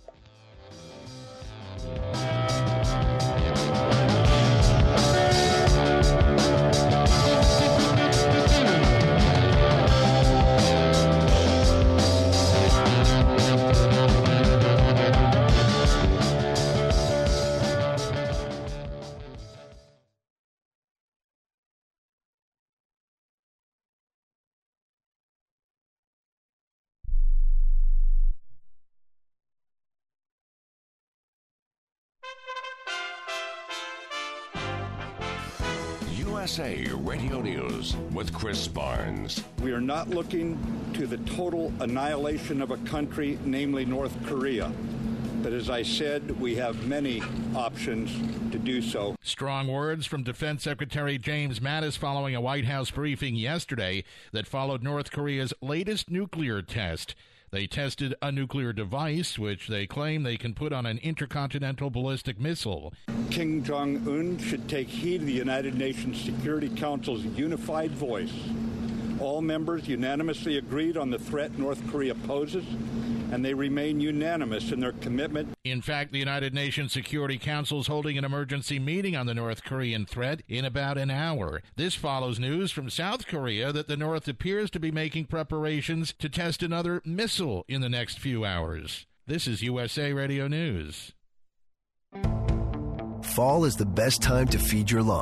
U S A Radio News with Chris Barnes. We are not looking to the total annihilation of a country, namely North Korea. But as I said, we have many options to do so. Strong words from Defense Secretary James Mattis following a White House briefing yesterday that followed North Korea's latest nuclear test. They tested a nuclear device, which they claim they can put on an intercontinental ballistic missile. Kim Jong-un should take heed of the United Nations Security Council's unified voice. All members unanimously agreed on the threat North Korea poses, and they remain unanimous in their commitment. In fact, the United Nations Security Council is holding an emergency meeting on the North Korean threat in about an hour. This follows news from South Korea that the North appears to be making preparations to test another missile in the next few hours. This is U S A Radio News. Fall is the best time to feed your lawn.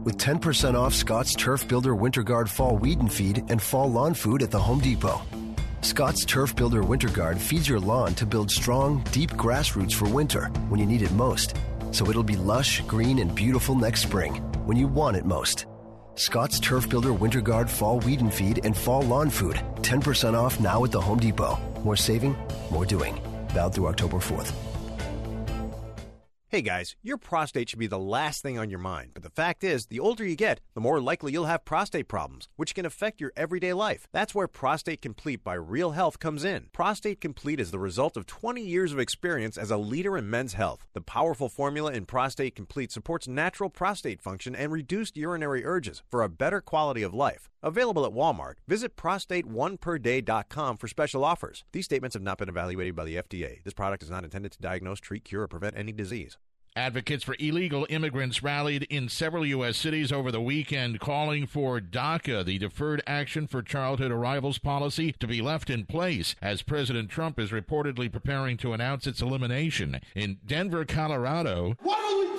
with ten percent off Scott's Turf Builder Winter Guard Fall Weed and Feed and Fall Lawn Food at the Home Depot. Scott's Turf Builder Winter Guard feeds your lawn to build strong, deep grass roots for winter when you need it most. So it'll be lush, green, and beautiful next spring when you want it most. Scott's Turf Builder Winter Guard Fall Weed and Feed and Fall Lawn Food. ten percent off now at the Home Depot. More saving, more doing. Valid through October fourth. Hey guys, your prostate should be the last thing on your mind, but the fact is, the older you get, the more likely you'll have prostate problems, which can affect your everyday life. That's where Prostate Complete by Real Health comes in. Prostate Complete is the result of twenty years of experience as a leader in men's health. The powerful formula in Prostate Complete supports natural prostate function and reduced urinary urges for a better quality of life. Available at Walmart. Visit prostate one per day dot com for special offers. These statements have not been evaluated by the F D A. This product is not intended to diagnose, treat, cure, or prevent any disease. Advocates for illegal immigrants rallied in several U S cities over the weekend calling for DACA, the Deferred Action for Childhood Arrivals policy, to be left in place as President Trump is reportedly preparing to announce its elimination. In Denver, Colorado, what will we do?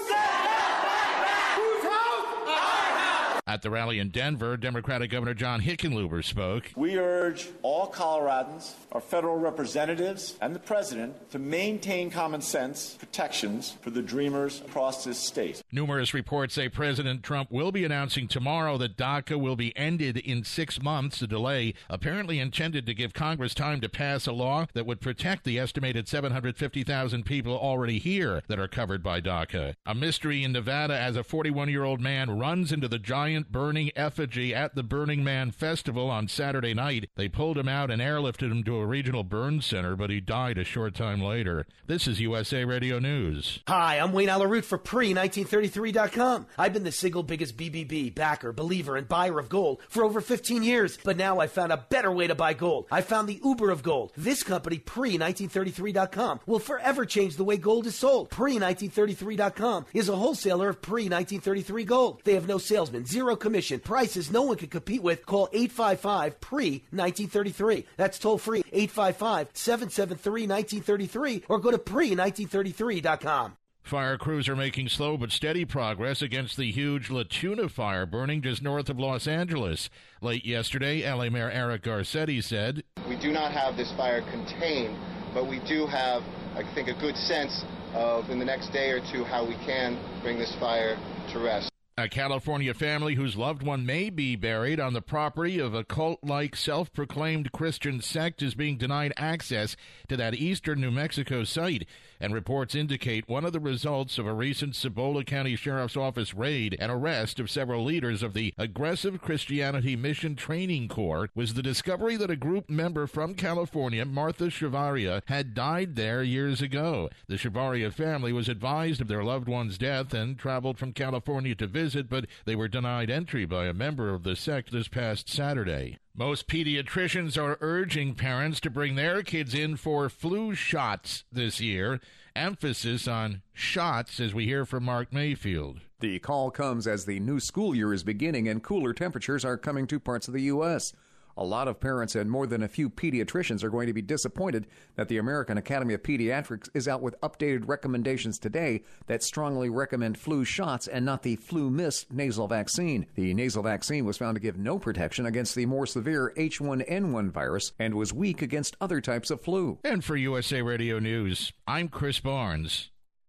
Whose house? Our house! At the rally in Denver, Democratic Governor John Hickenlooper spoke. We urge all Coloradans, our federal representatives, and the president to maintain common sense protections for the dreamers across this state. Numerous reports say President Trump will be announcing tomorrow that DACA will be ended in six months, a delay apparently intended to give Congress time to pass a law that would protect the estimated seven hundred fifty thousand people already here that are covered by DACA. A mystery in Nevada as a forty-one-year-old man runs into the giant burning effigy at the Burning Man Festival on Saturday night. They pulled him out and airlifted him to a regional burn center, but he died a short time later. This is U S A Radio News. Hi, I'm Wayne Alaroot for pre nineteen thirty-three dot com. I've been the single biggest B B B, backer, believer, and buyer of gold for over fifteen years, but now I found a better way to buy gold. I found the Uber of gold. This company, pre nineteen thirty-three dot com, will forever change the way gold is sold. pre nineteen thirty-three dot com is a wholesaler of pre nineteen thirty-three gold. They have no salesman, zero commission, prices no one can compete with. Call eight five five pre nineteen thirty-three. That's toll free, eight five five, seven seven three, one nine three three, or go to pre nineteen thirty-three dot com. Fire crews are making slow but steady progress against the huge La Tuna fire burning just north of Los Angeles. Late yesterday, L A Mayor Eric Garcetti said, "We do not have this fire contained, but we do have, I think, a good sense of, in the next day or two, how we can bring this fire to rest." A California family whose loved one may be buried on the property of a cult-like self-proclaimed Christian sect is being denied access to that eastern New Mexico site. And reports indicate one of the results of a recent Cibola County Sheriff's Office raid and arrest of several leaders of the Aggressive Christianity Mission Training Corps was the discovery that a group member from California, Martha Shavaria, had died there years ago. The Shavaria family was advised of their loved one's death and traveled from California to visit, but they were denied entry by a member of the sect this past Saturday. Most pediatricians are urging parents to bring their kids in for flu shots this year. Emphasis on shots, as we hear from Mark Mayfield. The call comes as the new school year is beginning and cooler temperatures are coming to parts of the U S A lot of parents and more than a few pediatricians are going to be disappointed that the American Academy of Pediatrics is out with updated recommendations today that strongly recommend flu shots and not the flu mist nasal vaccine. The nasal vaccine was found to give no protection against the more severe H one N one virus and was weak against other types of flu. And for U S A Radio News, I'm Chris Barnes.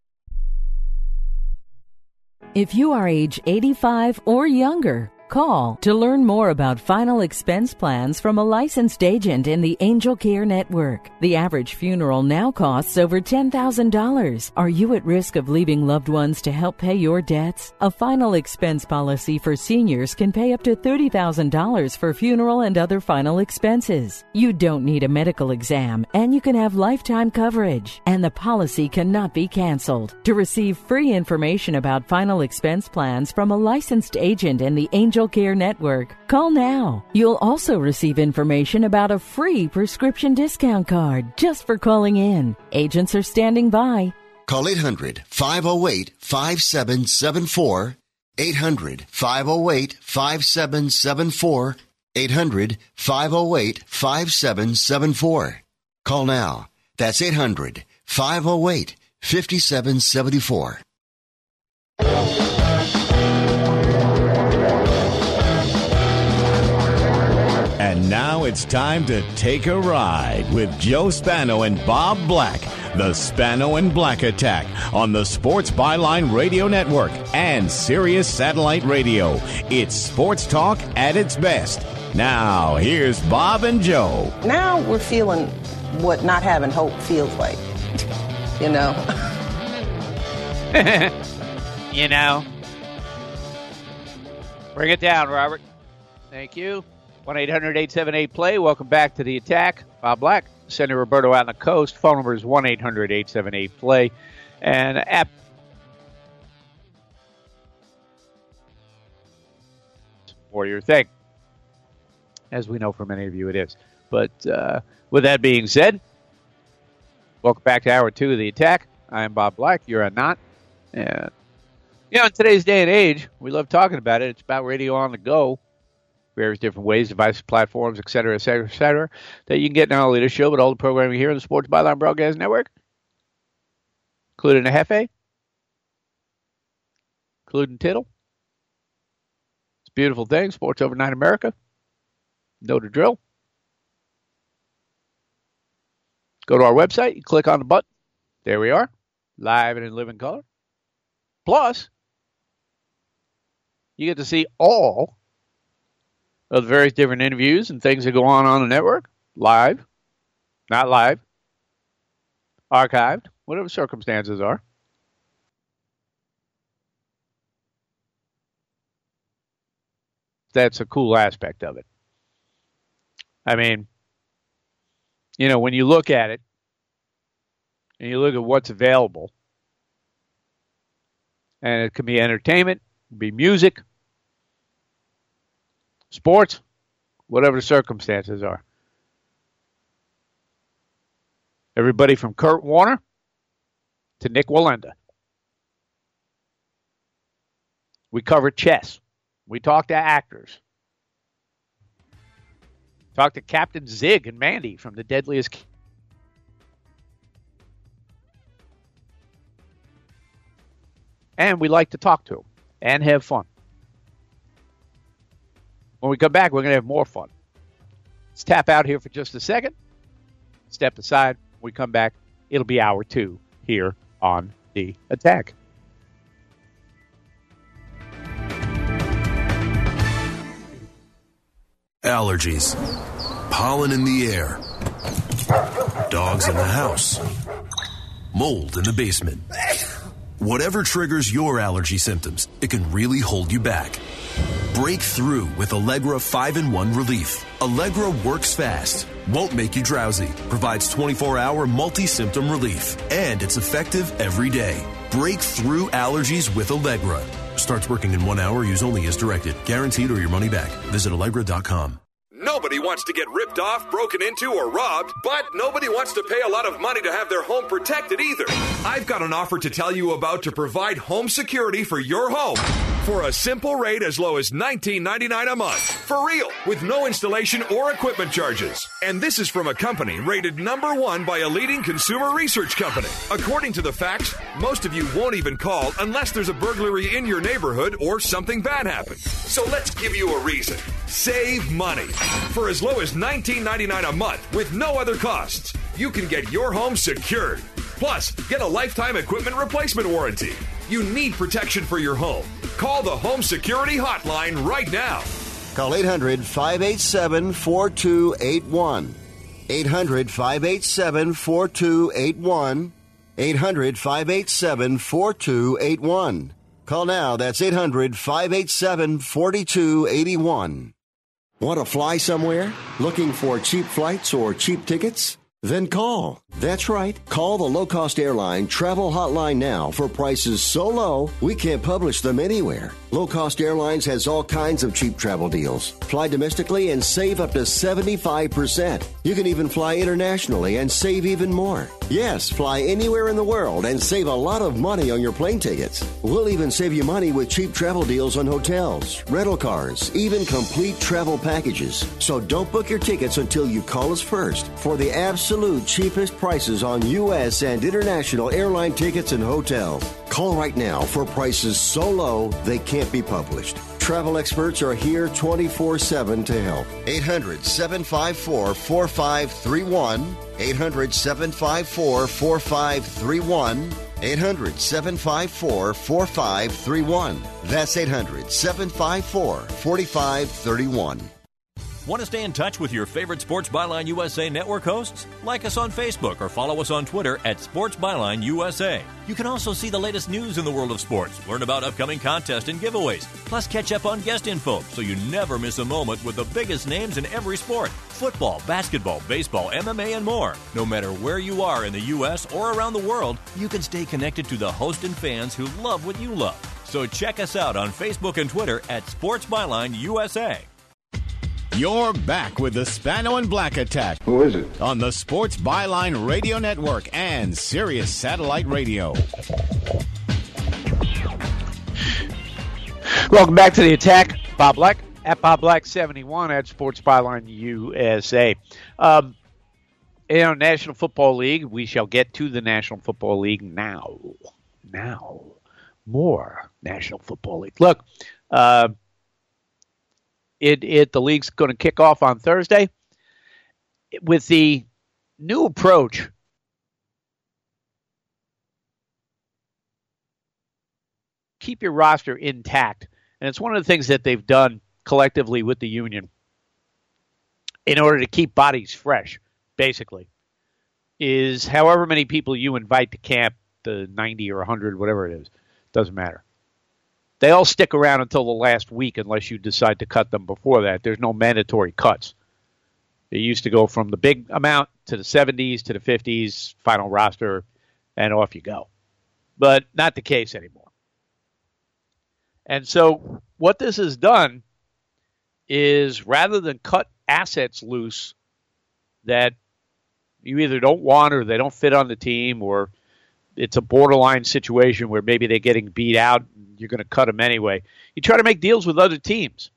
If you are age eighty-five or younger, call to learn more about final expense plans from a licensed agent in the Angel Care Network. The average funeral now costs over ten thousand dollars. Are you at risk of leaving loved ones to help pay your debts? A final expense policy for seniors can pay up to thirty thousand dollars for funeral and other final expenses. You don't need a medical exam, and you can have lifetime coverage, and the policy cannot be canceled. To receive free information about final expense plans from a licensed agent in the Angel Care Network, call now. You'll also receive information about a free prescription discount card just for calling in. Agents are standing by. Call eight hundred, five oh eight, five seven seven four, eight hundred, five oh eight, five seven seven four, eight hundred, five oh eight, five seven seven four. Call now. That's eight hundred, five oh eight, five seven seven four. And now it's time to take a ride with Joe Spano and Bob Black. The Spano and Black Attack on the Sports Byline Radio Network and Sirius Satellite Radio. It's sports talk at its best. Now, here's Bob and Joe. Now we're feeling what not having hope feels like. You know? You know. Bring it down, Robert. Thank you. one eight hundred eight seven eight play. Welcome back to the attack. Bob Black, Senator Roberto out on the coast. Phone number is one eight hundred eight seven eight play. And app for your thing. As we know for many of you it is. But uh, with that being said, welcome back to hour two of the attack. I am Bob Black. You're a not. And you know, in today's day and age, we love talking about it. It's about radio on the go, various different ways, devices, platforms, et cetera, et cetera, et cetera, that you can get not only this show, but all the programming here on the Sports Byline Broadcast Network, including a Hefe, including Tittle. It's a beautiful thing. Sports Overnight America. Know the drill. Go to our website. You click on the button. There we are. Live and in living color. Plus, you get to see all of the various different interviews and things that go on on the network. Live. Not live. Archived. Whatever circumstances are. That's a cool aspect of it. I mean, you know, when you look at it, and you look at what's available, and it can be entertainment, it can be music, sports, whatever the circumstances are. Everybody from Kurt Warner to Nick Wallenda. We cover chess. We talk to actors. Talk to Captain Zig and Mandy from the Deadliest. And we like to talk to them and have fun. When we come back, we're going to have more fun. Let's tap out here for just a second. Step aside. When we come back, it'll be hour two here on The Attack. Allergies, pollen in the air, dogs in the house, mold in the basement. Whatever triggers your allergy symptoms, it can really hold you back. Break through with Allegra five in one Relief. Allegra works fast, won't make you drowsy, provides twenty-four hour multi-symptom relief, and it's effective every day. Break through allergies with Allegra. Starts working in one hour. Use only as directed. Guaranteed or your money back. Visit Allegra dot com. Nobody wants to get ripped off, broken into, or robbed, but nobody wants to pay a lot of money to have their home protected either. I've got an offer to tell you about to provide home security for your home for a simple rate as low as nineteen ninety-nine a month. For real, with no installation or equipment charges. And this is from a company rated number one by a leading consumer research company. According to the facts, most of you won't even call unless there's a burglary in your neighborhood or something bad happens. So let's give you a reason. Save money. For as low as nineteen ninety-nine a month with no other costs, you can get your home secured. Plus, get a lifetime equipment replacement warranty. You need protection for your home. Call the Home Security Hotline right now. Call eight hundred, five eight seven, four two eight one. eight hundred, five eight seven, four two eight one. eight hundred, five eight seven, four two eight one. Call now. That's eight hundred, five eight seven, four two eight one. Want to fly somewhere? Looking for cheap flights or cheap tickets? Then call. That's right. Call the low-cost airline travel hotline now for prices so low we can't publish them anywhere. Low-cost airlines has all kinds of cheap travel deals. Fly domestically and save up to seventy-five percent. You can even fly internationally and save even more. Yes, fly anywhere in the world and save a lot of money on your plane tickets. We'll even save you money with cheap travel deals on hotels, rental cars, even complete travel packages. So don't book your tickets until you call us first for the absolute cheapest prices on U S and international airline tickets and hotels. Call right now for prices so low they can't be published. travel experts are here twenty-four seven to help. eight hundred, seven five four, four five three one. eight hundred, seven five four, four five three one. eight hundred, seven five four, four five three one. That's eight hundred, seven five four, four five three one. Want to stay in touch with your favorite Sports Byline U S A network hosts? Like us on Facebook or follow us on Twitter at Sports Byline U S A. You can also see the latest news in the world of sports, learn about upcoming contests and giveaways, plus catch up on guest info so you never miss a moment with the biggest names in every sport. Football, basketball, baseball, M M A, and more. No matter where you are in the U S or around the world, you can stay connected to the host and fans who love what you love. So check us out on Facebook and Twitter at Sports Byline U S A. You're back with the Spano and Black Attack. Who is it? On the Sports Byline Radio Network and Sirius Satellite Radio. Welcome back to the Attack. Bob Black at Bob Black seventy-one at Sports Byline U S A. Um, you know, National Football League. We shall get to the National Football League now. Now, more National Football League. Look. Uh, It, it the league's going to kick off on Thursday with the new approach. Keep your roster intact, and it's one of the things that they've done collectively with the union in order to keep bodies fresh. Basically, is however many people you invite to camp, the ninety or one hundred, whatever it is, doesn't matter. They all stick around until the last week unless you decide to cut them before that. There's no mandatory cuts. It used to go from the big amount to the seventies to the fifties, final roster, and off you go. But not the case anymore. And so what this has done is rather than cut assets loose that you either don't want or they don't fit on the team or it's a borderline situation where maybe they're getting beat out and you're going to cut them anyway. You try to make deals with other teams.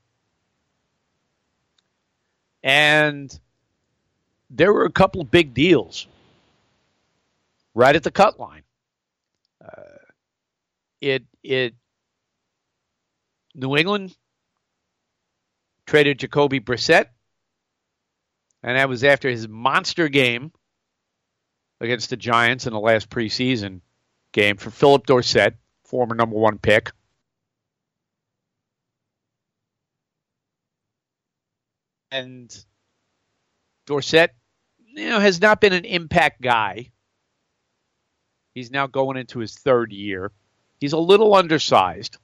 And there were a couple of big deals right at the cut line. Uh, it it New England traded Jacoby Brissett, and that was after his monster game against the Giants in the last preseason game for Philip Dorsett, former number one pick. And Dorsett, you know, has not been an impact guy. He's now going into his third year. He's a little undersized.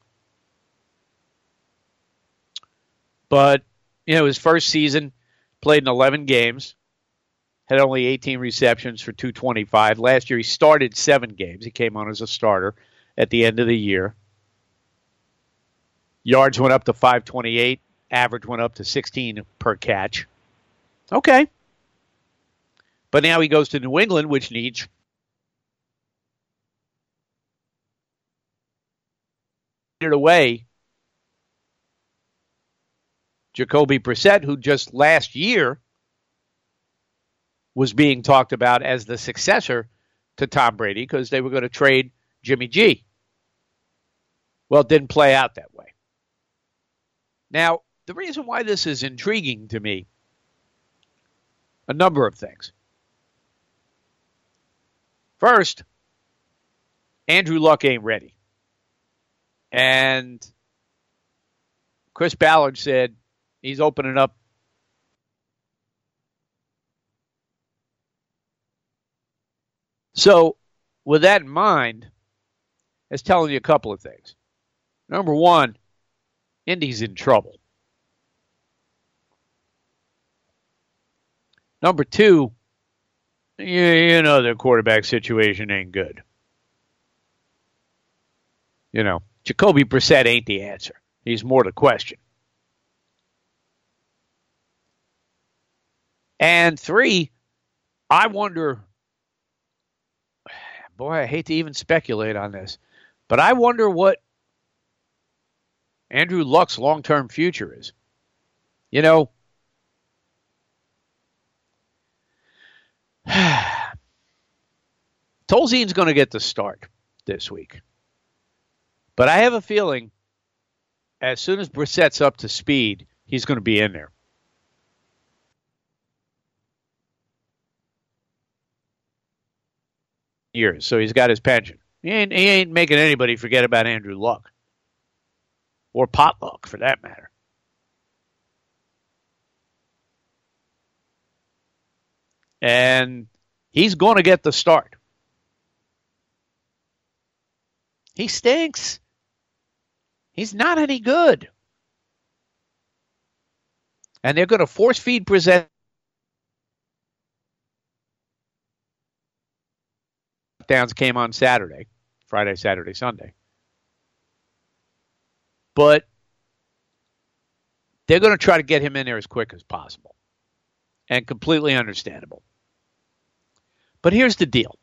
But, you know, his first season, played in eleven games. Had only eighteen receptions for two twenty-five. Last year he started seven games. He came on as a starter at the end of the year. Yards went up to five twenty-eight. Average went up to sixteen per catch. Okay. But now he goes to New England, which needs it away. Jacoby Brissett, who just last year was being talked about as the successor to Tom Brady because they were going to trade Jimmy G. Well, it didn't play out that way. Now, the reason why this is intriguing to me, a number of things. First, Andrew Luck ain't ready. And Chris Ballard said he's opening up So, with that in mind, it's telling you a couple of things. Number one, Indy's in trouble. Number two, you, you know their quarterback situation ain't good. You know, Jacoby Brissett ain't the answer. He's more the question. And three, I wonder... Boy, I hate to even speculate on this, but I wonder what Andrew Luck's long-term future is. You know, Tolzien's going to get the start this week, but I have a feeling as soon as Brissett's up to speed, he's going to be in there. Years, so he's got his pension. He ain't, he ain't making anybody forget about Andrew Luck. Or Potluck, for that matter. And he's going to get the start. He stinks. He's not any good. And they're going to force feed Brissett. Downs came on Saturday, Friday, Saturday, Sunday. But they're going to try to get him in there as quick as possible. And completely understandable. But here's the deal.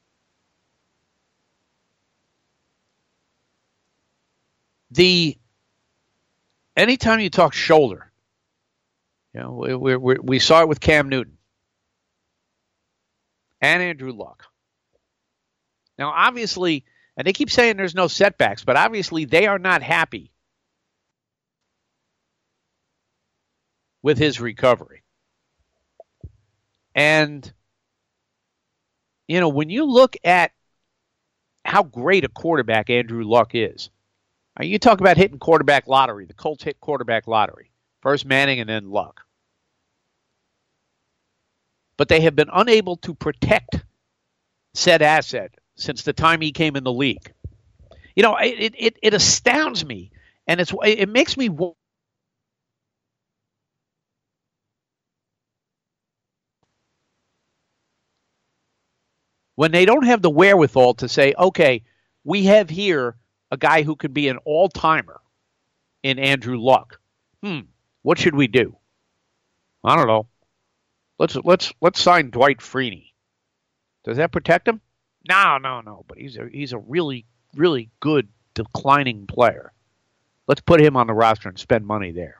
The anytime you talk shoulder, you know, we, we, we, we saw it with Cam Newton and Andrew Luck. Now, obviously, and they keep saying there's no setbacks, but obviously they are not happy with his recovery. And, you know, when you look at how great a quarterback Andrew Luck is, you talk about hitting quarterback lottery. The Colts hit quarterback lottery. First Manning and then Luck. But they have been unable to protect said asset since the time he came in the league. You know, it it, it astounds me, and it's it makes me wonder. When they don't have the wherewithal to say, okay, we have here a guy who could be an all-timer in Andrew Luck. Hmm, what should we do? I don't know. Let's let's let's sign Dwight Freeney. Does that protect him? No, no, no. But he's a he's a really really good declining player. Let's put him on the roster and spend money there.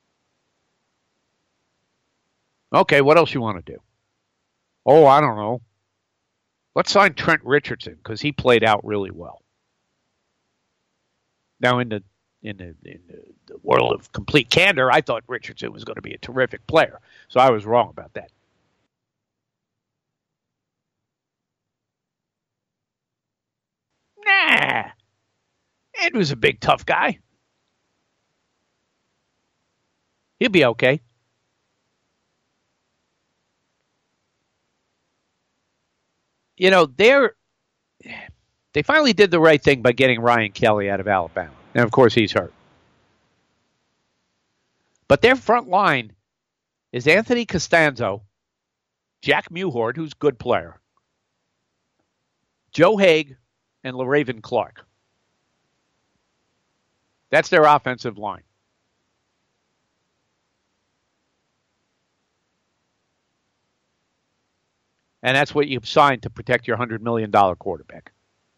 Okay, what else you want to do? Oh, I don't know. Let's sign Trent Richardson because he played out really well. Now, in the in the in the, the world of complete candor, I thought Richardson was going to be a terrific player, so I was wrong about that. Nah, Andrew's a big tough guy. He'll be okay. You know, they're they finally did the right thing by getting Ryan Kelly out of Alabama. And, of course, he's hurt. But their front line is Anthony Costanzo, Jack Mewhort, who's a good player, Joe Haig, and LaRaven Clark. That's their offensive line. And that's what you've signed to protect your one hundred million dollars quarterback.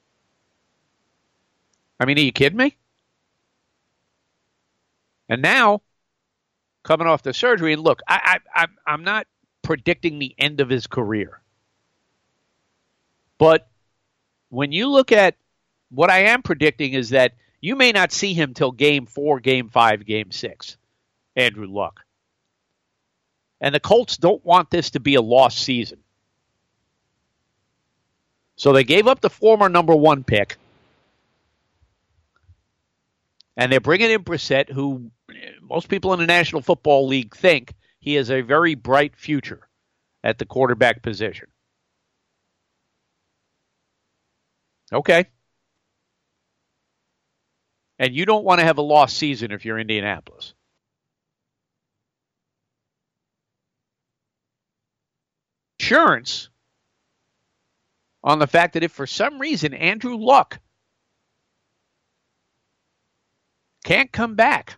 I mean, are you kidding me? And now, coming off the surgery, and look, I, I, I'm not predicting the end of his career. But when you look at what I am predicting is that you may not see him till game four, game five, game six, Andrew Luck. And the Colts don't want this to be a lost season. So they gave up the former number one pick. And they're bringing in Brissett, who most people in the National Football League think he has a very bright future at the quarterback position. Okay. And you don't want to have a lost season if you're Indianapolis. Insurance on the fact that if for some reason Andrew Luck can't come back,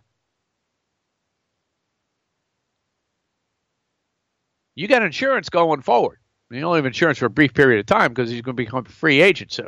you got insurance going forward. You only have insurance for a brief period of time because he's going to become a free agent soon.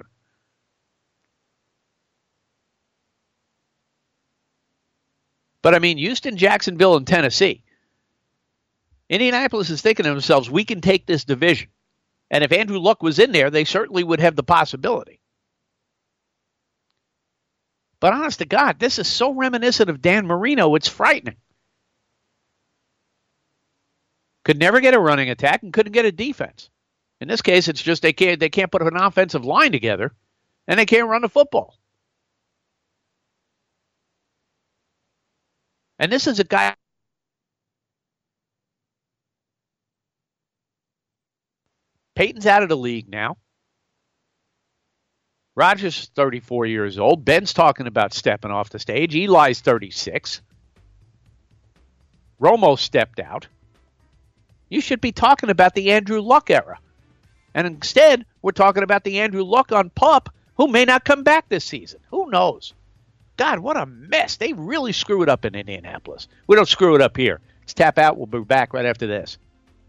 But I mean, Houston, Jacksonville, and Tennessee. Indianapolis is thinking to themselves, we can take this division. And if Andrew Luck was in there, they certainly would have the possibility. But honest to God, this is so reminiscent of Dan Marino, it's frightening. Could never get a running attack and couldn't get a defense. In this case, it's just they can't they can't put an offensive line together, and they can't run the football. And this is a guy. Peyton's out of the league now. Rodgers is thirty-four years old. Ben's talking about stepping off the stage. Eli's thirty-six. Romo stepped out. You should be talking about the Andrew Luck era. And instead, we're talking about the Andrew Luck on PUP, who may not come back this season. Who knows? God, what a mess. They really screw it up in Indianapolis. We don't screw it up here. Let's tap out. We'll be back right after this.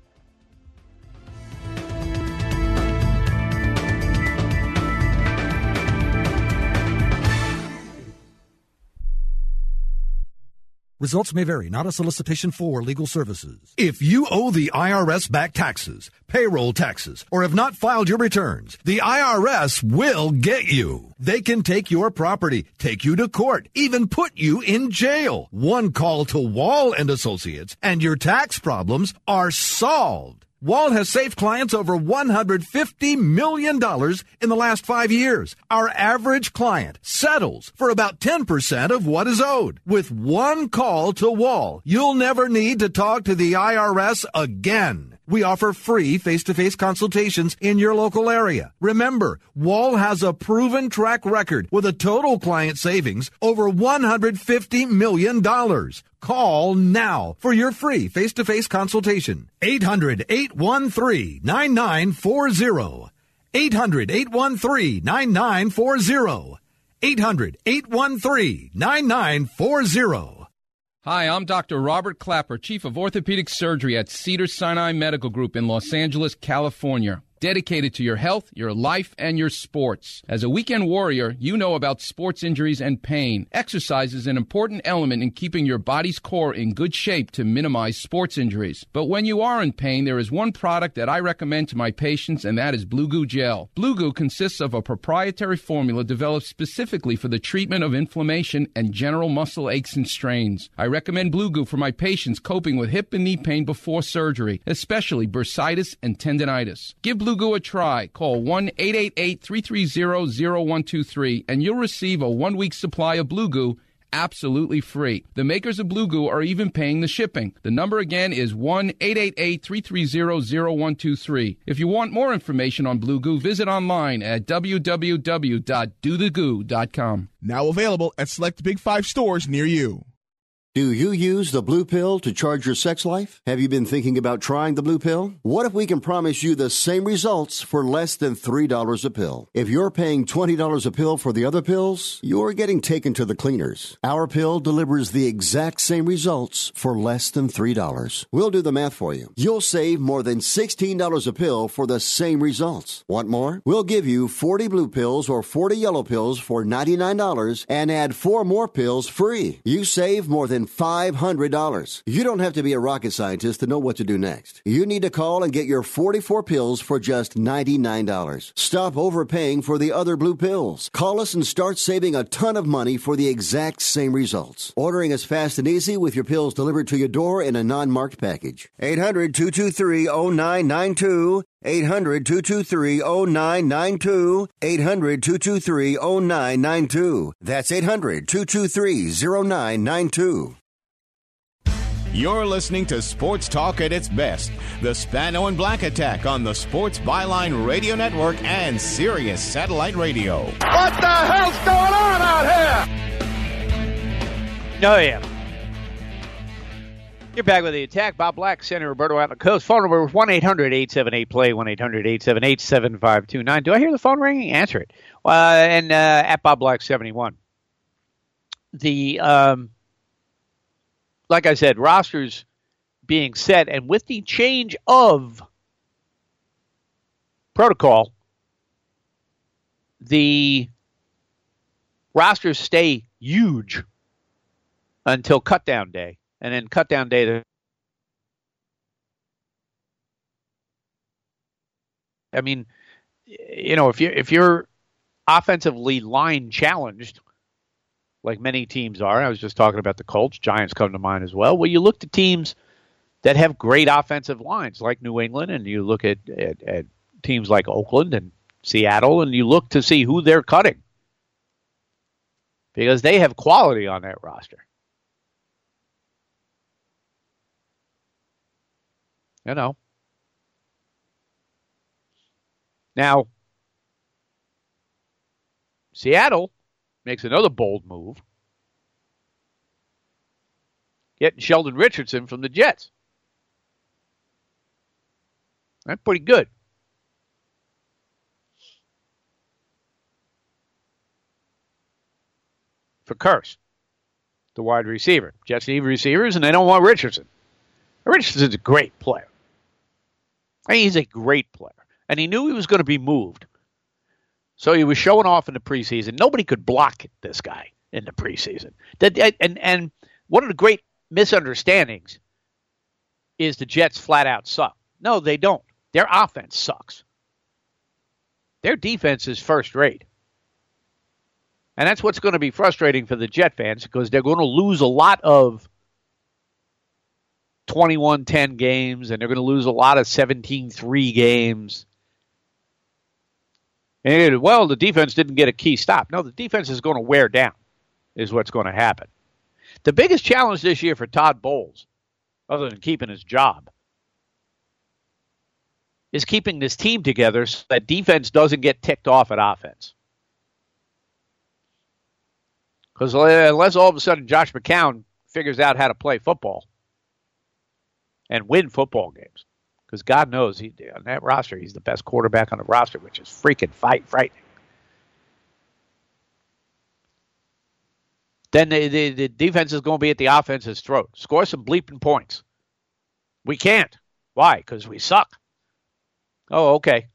Results may vary, not a solicitation for legal services. If you owe the I R S back taxes, payroll taxes, or have not filed your returns, the I R S will get you. They can take your property, take you to court, even put you in jail. One call to Wall and Associates, and your tax problems are solved. Wall has saved clients over one hundred fifty million dollars in the last five years. Our average client settles for about ten percent of what is owed. With one call to Wall, you'll never need to talk to the I R S again. We offer free face-to-face consultations in your local area. Remember, Wall has a proven track record with a total client savings over one hundred fifty million dollars. Call now for your free face-to-face consultation. eight hundred, eight one three, nine nine four zero. eight hundred, eight one three, nine nine four zero. eight hundred, eight one three, nine nine four zero. Hi, I'm Doctor Robert Clapper, Chief of Orthopedic Surgery at Cedars-Sinai Medical Group in Los Angeles, California. Dedicated to your health, your life, and your sports. As a weekend warrior, you know about sports injuries and pain. Exercise is an important element in keeping your body's core in good shape to minimize sports injuries. But when you are in pain, there is one product that I recommend to my patients, and that is Blue Goo Gel. Blue Goo consists of a proprietary formula developed specifically for the treatment of inflammation and general muscle aches and strains. I recommend Blue Goo for my patients coping with hip and knee pain before surgery, especially bursitis and tendinitis. Give Blue Goo a try. Call one eight eight eight, three three zero, zero one two three and you'll receive a one-week supply of Blue Goo absolutely free. The makers of Blue Goo are even paying the shipping. The number again is one eight eight eight, three three zero, zero one two three. If you want more information on Blue Goo, visit online at w w w dot do the goo dot com. Now available at select Big Five stores near you. Do you use the Blue Pill to charge your sex life? Have you been thinking about trying the Blue Pill? What if we can promise you the same results for less than three dollars a pill? If you're paying twenty dollars a pill for the other pills, you're getting taken to the cleaners. Our pill delivers the exact same results for less than three dollars. We'll do the math for you. You'll save more than sixteen dollars a pill for the same results. Want more? We'll give you forty blue pills or forty yellow pills for ninety-nine dollars and add four more pills free. You save more than five hundred dollars. You don't have to be a rocket scientist to know what to do next. You need to call and get your forty-four pills for just ninety-nine dollars. Stop overpaying for the other blue pills. Call us and start saving a ton of money for the exact same results. Ordering is fast and easy with your pills delivered to your door in a non-marked package. eight hundred, two two three, zero nine nine two. eight hundred, two two three, zero nine nine two. eight hundred, two two three, zero nine nine two. That's eight hundred, two two three, zero nine nine two. You're listening to Sports Talk at its best. The Spano and Black Attack on the Sports Byline Radio Network and Sirius Satellite Radio. What the hell's going on out here? Oh, yeah. You're back with the attack. Bob Black, Senator Roberto out on the coast. Phone number is one eight hundred, eight seven eight, play, one eight hundred, eight seven eight, seven five two nine. Do I hear the phone ringing? Answer it. Uh, and uh, at Bob Black seventy-one. The, um, like I said, rosters being set, and with the change of protocol, the rosters stay huge until cutdown day. And then cutdown day, I mean, you know, if you if you're offensively line challenged, like many teams are. I was just talking about the Colts. Giants come to mind as well. Well, you look to teams that have great offensive lines like New England, and you look at, at, at teams like Oakland and Seattle, and you look to see who they're cutting because they have quality on that roster. You know. Now, Seattle makes another bold move, getting Sheldon Richardson from the Jets. That's pretty good. For Kearse, the wide receiver. Jets need receivers, and they don't want Richardson. Richardson's a great player. I mean, he's a great player. And he knew he was going to be moved. So he was showing off in the preseason. Nobody could block this guy in the preseason. That, and, and one of the great misunderstandings is the Jets flat out suck. No, they don't. Their offense sucks. Their defense is first rate. And that's what's going to be frustrating for the Jet fans because they're going to lose a lot of twenty-one ten games and they're going to lose a lot of seventeen three games. And, well, the defense didn't get a key stop. No, the defense is going to wear down is what's going to happen. The biggest challenge this year for Todd Bowles, other than keeping his job, is keeping this team together so that defense doesn't get ticked off at offense. Because unless all of a sudden Josh McCown figures out how to play football and win football games, because God knows he on that roster, he's the best quarterback on the roster, which is freaking fight frightening. Then the, the, the defense is going to be at the offense's throat. Score some bleeping points. We can't. Why? Because we suck. Oh, okay.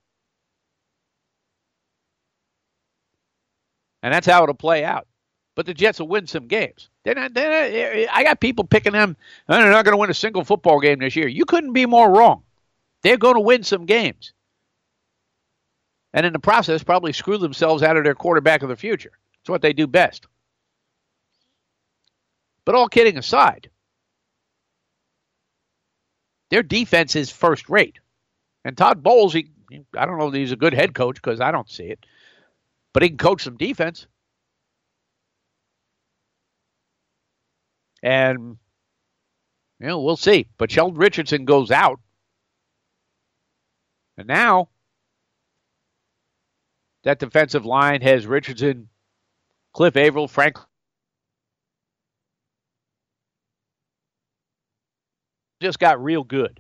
And that's how it'll play out. But the Jets will win some games. They're not, they're not, I got people picking them. Oh, they're not going to win a single football game this year. You couldn't be more wrong. They're going to win some games. And in the process, probably screw themselves out of their quarterback of the future. It's what they do best. But all kidding aside, their defense is first rate. And Todd Bowles, he, I don't know if he's a good head coach because I don't see it. But he can coach some defense. And, you know, we'll see. But Sheldon Richardson goes out. And now, that defensive line has Richardson, Cliff Averill, Frank just got real good.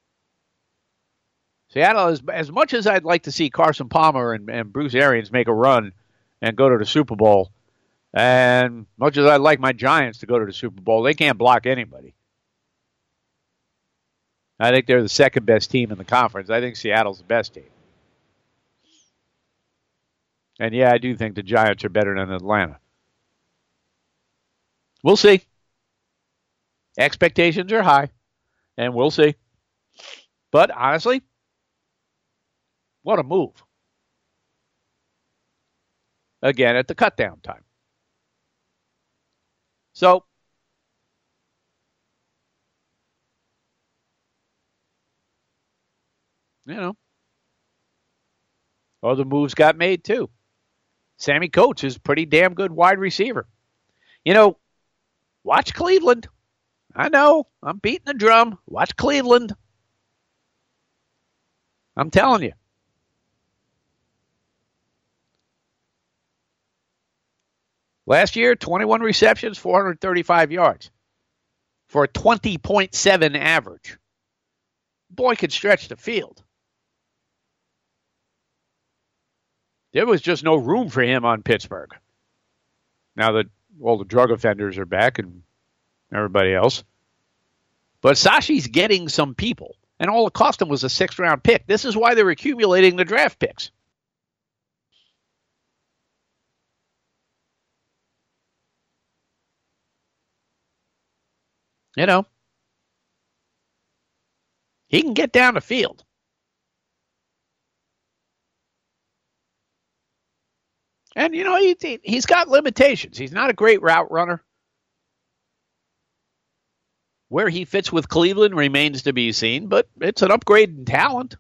Seattle, is, as much as I'd like to see Carson Palmer and, and Bruce Arians make a run and go to the Super Bowl, and much as I'd like my Giants to go to the Super Bowl, they can't block anybody. I think they're the second best team in the conference. I think Seattle's the best team. And yeah, I do think the Giants are better than Atlanta. We'll see. Expectations are high, and we'll see. But honestly, what a move. Again, at the cutdown time. So, you know, other moves got made too. Sammy Coates is a pretty damn good wide receiver. You know, watch Cleveland. I know, I'm beating the drum. Watch Cleveland. I'm telling you. Last year, twenty-one receptions, four hundred thirty-five yards for a twenty point seven average. Boy could stretch the field. There was just no room for him on Pittsburgh. Now that all the drug offenders are back and everybody else. But Sashi's getting some people. And all it cost him was a sixth round pick. This is why they're accumulating the draft picks. You know, he can get down the field. And, you know, he, he's got limitations. He's not a great route runner. Where he fits with Cleveland remains to be seen, but it's an upgrade in talent.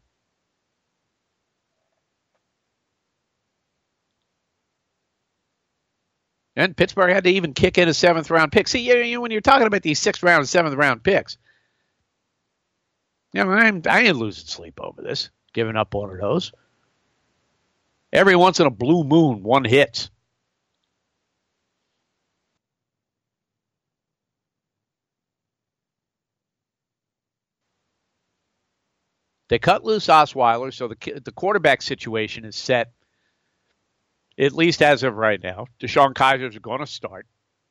And Pittsburgh had to even kick in a seventh-round pick. See, you know, when you're talking about these sixth-round, seventh-round picks, you know, I'm, I ain't losing sleep over this, giving up one of those. Every once in a blue moon, one hits. They cut loose Osweiler, so the the quarterback situation is set, at least as of right now. DeShone Kizer's going to start.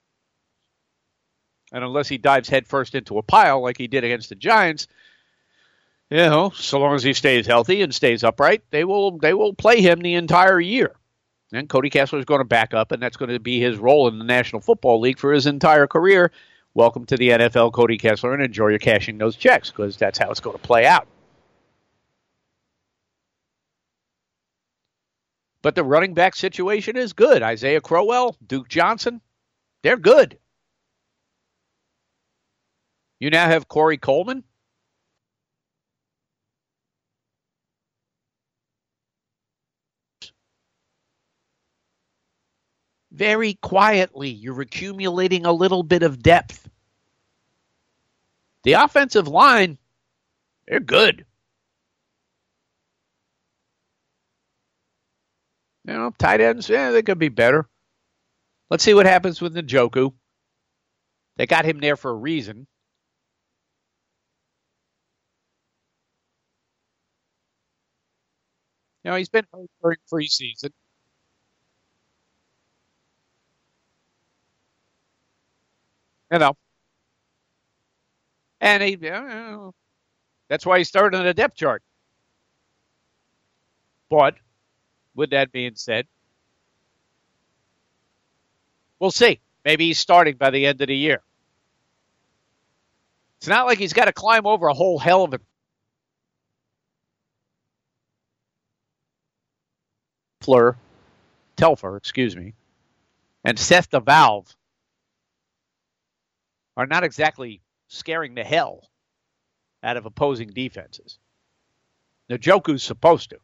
And unless he dives headfirst into a pile like he did against the Giants, you know, so long as he stays healthy and stays upright, they will they will play him the entire year. And Cody Kessler is going to back up, and that's going to be his role in the National Football League for his entire career. Welcome to the N F L, Cody Kessler, and enjoy your cashing those checks, because that's how it's going to play out. But the running back situation is good. Isaiah Crowell, Duke Johnson, they're good. You now have Corey Coleman. Very quietly, you're accumulating a little bit of depth. The offensive line, they're good. You know, tight ends, yeah, they could be better. Let's see what happens with Njoku. They got him there for a reason. You know, he's been hurt during preseason. You know. And he, you know, that's why he started on a depth chart. But, with that being said, we'll see. Maybe he's starting by the end of the year. It's not like he's got to climb over a whole hell of a Fleur, Telfer, excuse me, and Seth the Valve are not exactly scaring the hell out of opposing defenses. Njoku's supposed to.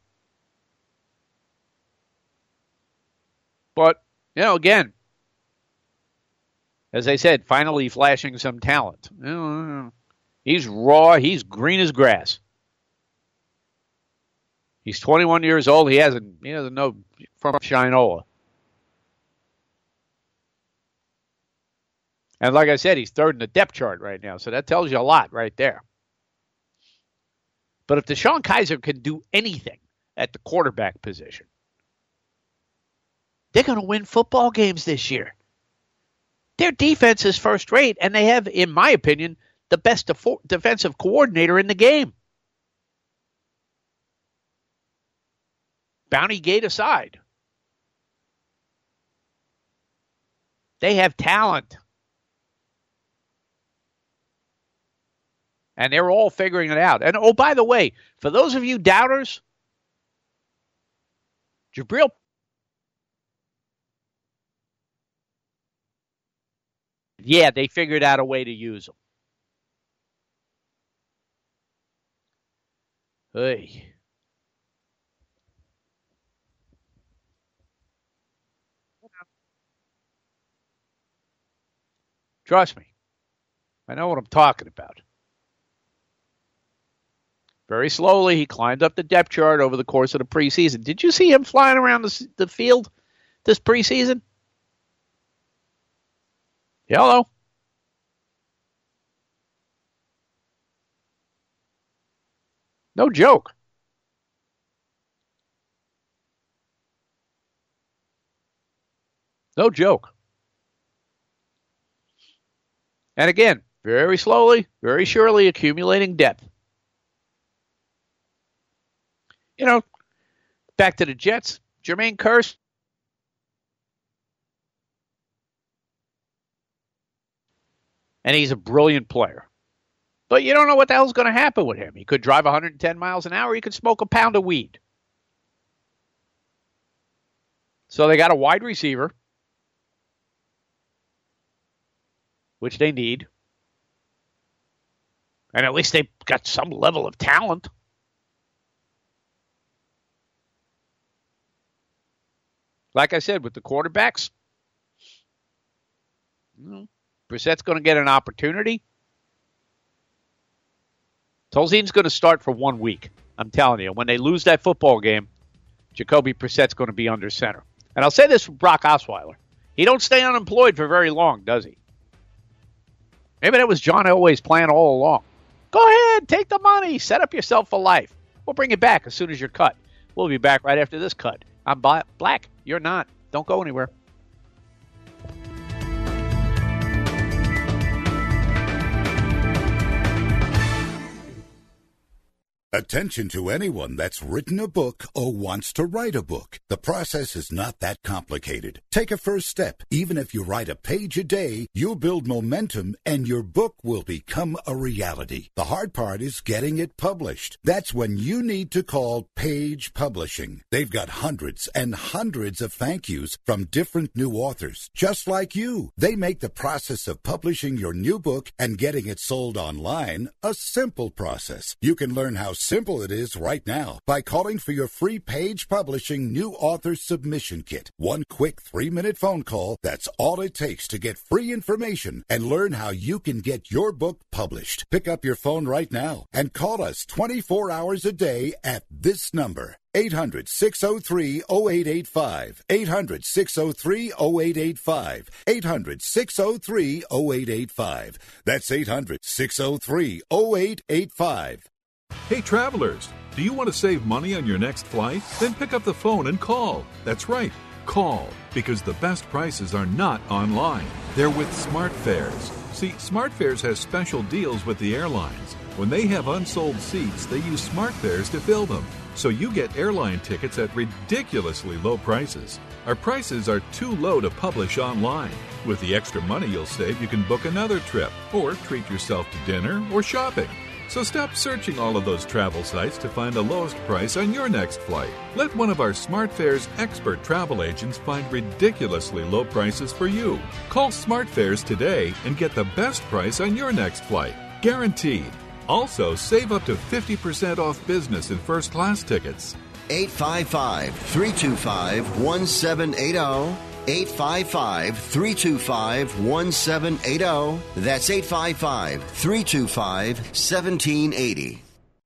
But, you know, again, as I said, finally flashing some talent. You know, he's raw. He's green as grass. He's twenty-one years old. He hasn't, he doesn't know from Shinola. And like I said, he's third in the depth chart right now. So that tells you a lot right there. But if DeShone Kizer can do anything at the quarterback position, they're going to win football games this year. Their defense is first rate, and they have, in my opinion, the best defo- defensive coordinator in the game. Bounty Gate aside. They have talent. And they're all figuring it out. And, oh, by the way, for those of you doubters, Jabril yeah, they figured out a way to use him. Hey. Trust me. I know what I'm talking about. Very slowly, he climbed up the depth chart over the course of the preseason. Did you see him flying around the, the field this preseason? Hello? No joke. No joke. And again, very slowly, very surely accumulating depth. You know, back to the Jets, Jermaine Kearse. And he's a brilliant player. But you don't know what the hell's going to happen with him. He could drive one hundred ten miles an hour. He could smoke a pound of weed. So they got a wide receiver, which they need. And at least they've got some level of talent. Like I said, with the quarterbacks, you know, Brissett's going to get an opportunity. Tolzien's going to start for one week. I'm telling you, when they lose that football game, Jacoby Brissett's going to be under center. And I'll say this for Brock Osweiler. He don't stay unemployed for very long, does he? Maybe that was John Elway's plan all along. Go ahead, take the money, set up yourself for life. We'll bring you back as soon as you're cut. We'll be back right after this cut. I'm Black. You're not. Don't go anywhere. Attention to anyone that's written a book or wants to write a book. The process is not that complicated. Take a first step. Even if you write a page a day, you'll build momentum and your book will become a reality. The hard part is getting it published. That's when you need to call Page Publishing. They've got hundreds and hundreds of thank yous from different new authors, just like you. They make the process of publishing your new book and getting it sold online a simple process. You can learn how simple it is right now by calling for your free Page Publishing New Author Submission Kit. One quick three-minute phone call, that's all it takes to get free information and learn how you can get your book published. Pick up your phone right now and call us twenty-four hours a day at this number. eight hundred, six oh three, oh eight eight five. eight hundred, six oh three, oh eight eight five. eight hundred, six oh three, oh eight eight five. That's eight hundred, six oh three, oh eight eight five. Hey travelers, do you want to save money on your next flight? Then pick up the phone and call. That's right, call, because the best prices are not online. They're with SmartFares. See, SmartFares has special deals with the airlines. When they have unsold seats, they use SmartFares to fill them. So you get airline tickets at ridiculously low prices. Our prices are too low to publish online. With the extra money you'll save, you can book another trip or treat yourself to dinner or shopping. So stop searching all of those travel sites to find the lowest price on your next flight. Let one of our SmartFares expert travel agents find ridiculously low prices for you. Call SmartFares today and get the best price on your next flight. Guaranteed. Also, save up to fifty percent off business and first class tickets. eight five five, three two five, one seven eight zero. eight five five, three two five, one seven eight zero. That's eight five five, three two five, one seven eight zero.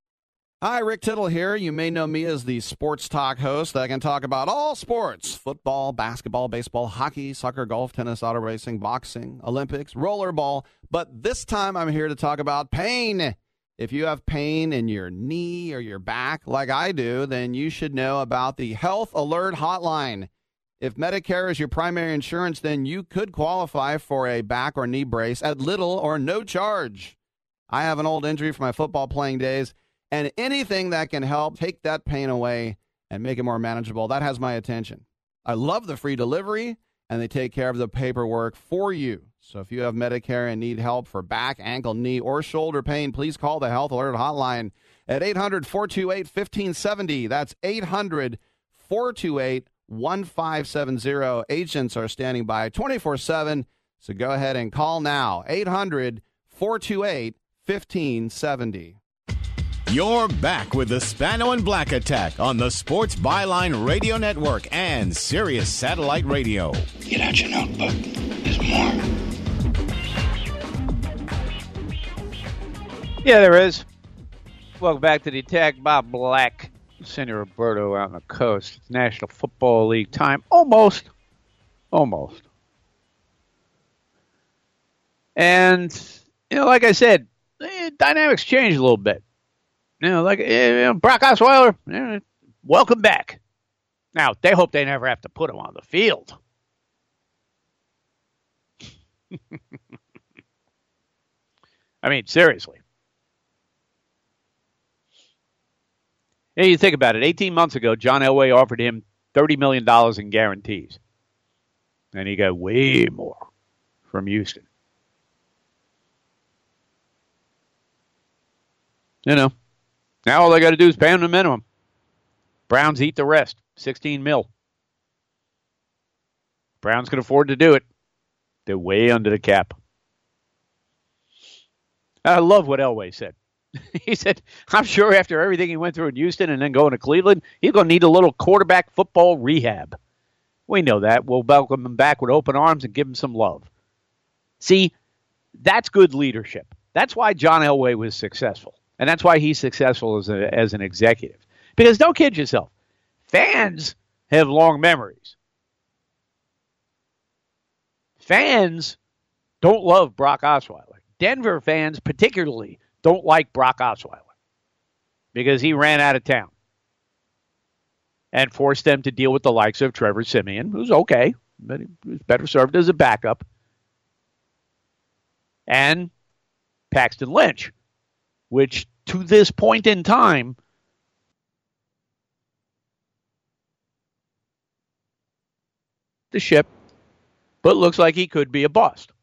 Hi, Rick Tittle here. You may know me as the sports talk host that can talk about all sports: football, basketball, baseball, hockey, soccer, golf, tennis, auto racing, boxing, Olympics, rollerball. But this time I'm here to talk about pain. If you have pain in your knee or your back like I do, then you should know about the Health Alert Hotline. If Medicare is your primary insurance, then you could qualify for a back or knee brace at little or no charge. I have an old injury from my football playing days, and anything that can help take that pain away and make it more manageable, that has my attention. I love the free delivery, and they take care of the paperwork for you. So if you have Medicare and need help for back, ankle, knee, or shoulder pain, please call the Health Alert Hotline at eight hundred, four two eight, one five seven zero. That's eight hundred, four two eight, one five seven zero. Agents are standing by twenty-four seven, so go ahead and call now. eight hundred, four two eight, one five seven zero. You're back with the Spano and Black Attack on the Sports Byline Radio Network and Sirius Satellite Radio. Get out your notebook. There's more. Yeah, there is. Welcome back to the attack. Bob Black, Senor Roberto out on the coast. It's National Football League time. Almost. Almost. And, you know, like I said, the dynamics changed a little bit. You know, like, you know, Brock Osweiler, you know, welcome back. Now, they hope they never have to put him on the field. I mean, seriously. Yeah, you think about it. eighteen months ago, John Elway offered him thirty million dollars in guarantees. And he got way more from Houston. You know, now all they got to do is pay him the minimum. Browns eat the rest, sixteen mil. Browns can afford to do it. They're way under the cap. I love what Elway said. He said, I'm sure after everything he went through in Houston and then going to Cleveland, he's going to need a little quarterback football rehab. We know that. We'll welcome him back with open arms and give him some love. See, that's good leadership. That's why John Elway was successful. And that's why he's successful as, a, as an executive. Because don't kid yourself. Fans have long memories. Fans don't love Brock Osweiler. Denver fans particularly don't like Brock Osweiler because he ran out of town and forced them to deal with the likes of Trevor Siemian, who's okay, but he was better served as a backup, and Paxton Lynch, which to this point in time the ship, but looks like he could be a bust.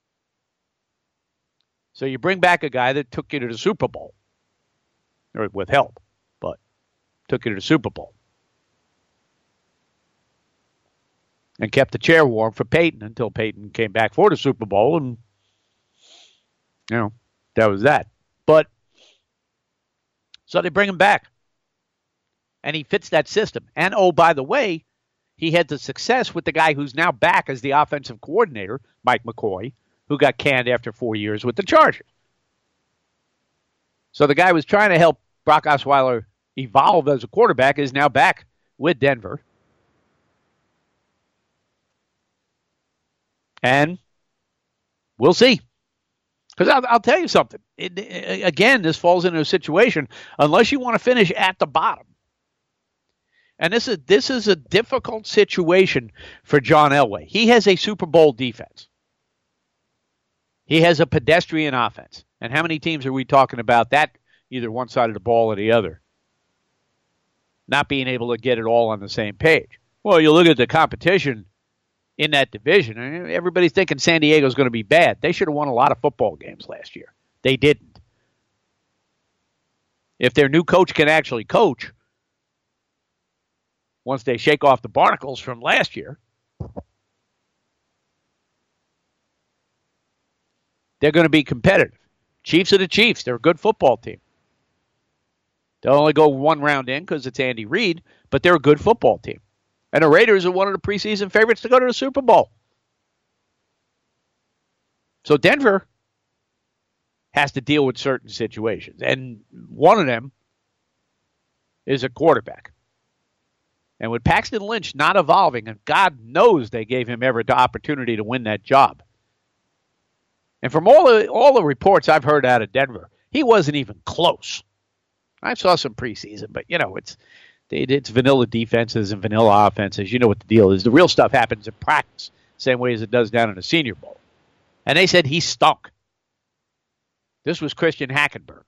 So you bring back a guy that took you to the Super Bowl, or with help, but took you to the Super Bowl, and kept the chair warm for Peyton until Peyton came back for the Super Bowl, and, you know, that was that. But, so they bring him back, and he fits that system. And, oh, by the way, he had the success with the guy who's now back as the offensive coordinator, Mike McCoy, who got canned after four years with the Chargers. So the guy who was trying to help Brock Osweiler evolve as a quarterback is now back with Denver. And we'll see. Because I'll, I'll tell you something. It, it, again, this falls into a situation, unless you want to finish at the bottom. And this is this is a difficult situation for John Elway. He has a Super Bowl defense. He has a pedestrian offense. And how many teams are we talking about that, either one side of the ball or the other, not being able to get it all on the same page? Well, you look at the competition in that division, and everybody's thinking San Diego's going to be bad. They should have won a lot of football games last year. They didn't. If their new coach can actually coach, once they shake off the barnacles from last year, they're going to be competitive. Chiefs are the Chiefs. They're a good football team. They'll only go one round in because it's Andy Reid, but they're a good football team. And the Raiders are one of the preseason favorites to go to the Super Bowl. So Denver has to deal with certain situations. And one of them is a quarterback. And with Paxton Lynch not evolving, and God knows they gave him every opportunity to win that job. And from all the, all the reports I've heard out of Denver, he wasn't even close. I saw some preseason, but, you know, it's it's vanilla defenses and vanilla offenses. You know what the deal is. The real stuff happens in practice, same way as it does down in the Senior Bowl. And they said he stunk. This was Christian Hackenberg.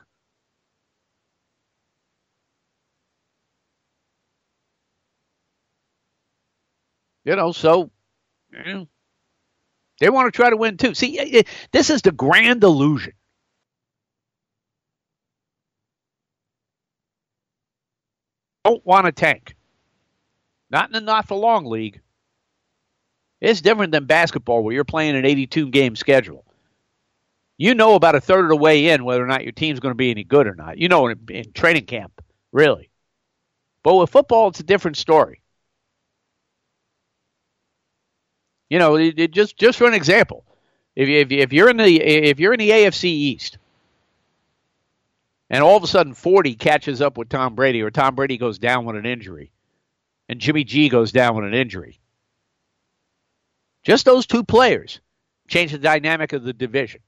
You know, so you know, they want to try to win too. See, this is the grand illusion. Don't want to tank. Not in the not-for-long league. It's different than basketball where you're playing an eighty-two game schedule. You know about a third of the way in whether or not your team's going to be any good or not. You know in, in training camp, really. But with football, it's a different story. You know, it, it just just for an example, if if if you're in the if you're in the A F C East, and all of a sudden forty catches up with Tom Brady, or Tom Brady goes down with an injury, and Jimmy G goes down with an injury, just those two players change the dynamic of the division,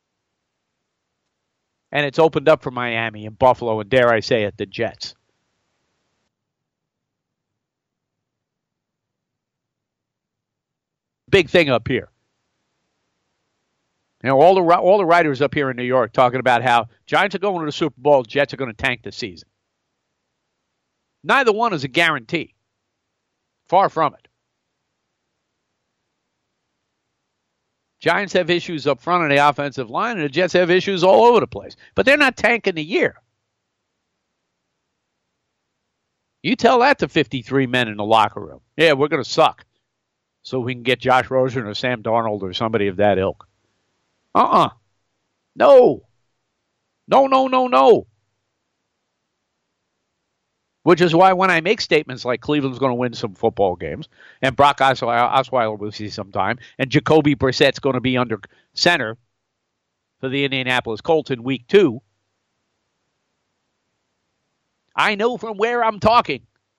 and it's opened up for Miami and Buffalo, and dare I say it, the Jets. Big thing up here. You know, all the all the writers up here in New York talking about how Giants are going to the Super Bowl, Jets are going to tank the season. Neither one is a guarantee. Far from it. Giants have issues up front on the offensive line, and the Jets have issues all over the place. But they're not tanking the year. You tell that to fifty-three men in the locker room. Yeah, we're going to suck. so we can get Josh Rosen or Sam Darnold or somebody of that ilk. Uh-uh. No. No, no, no, no. Which is why when I make statements like Cleveland's going to win some football games, and Brock Osweiler will see some time, and Jacoby Brissett's going to be under center for the Indianapolis Colts in week two, I know from where I'm talking.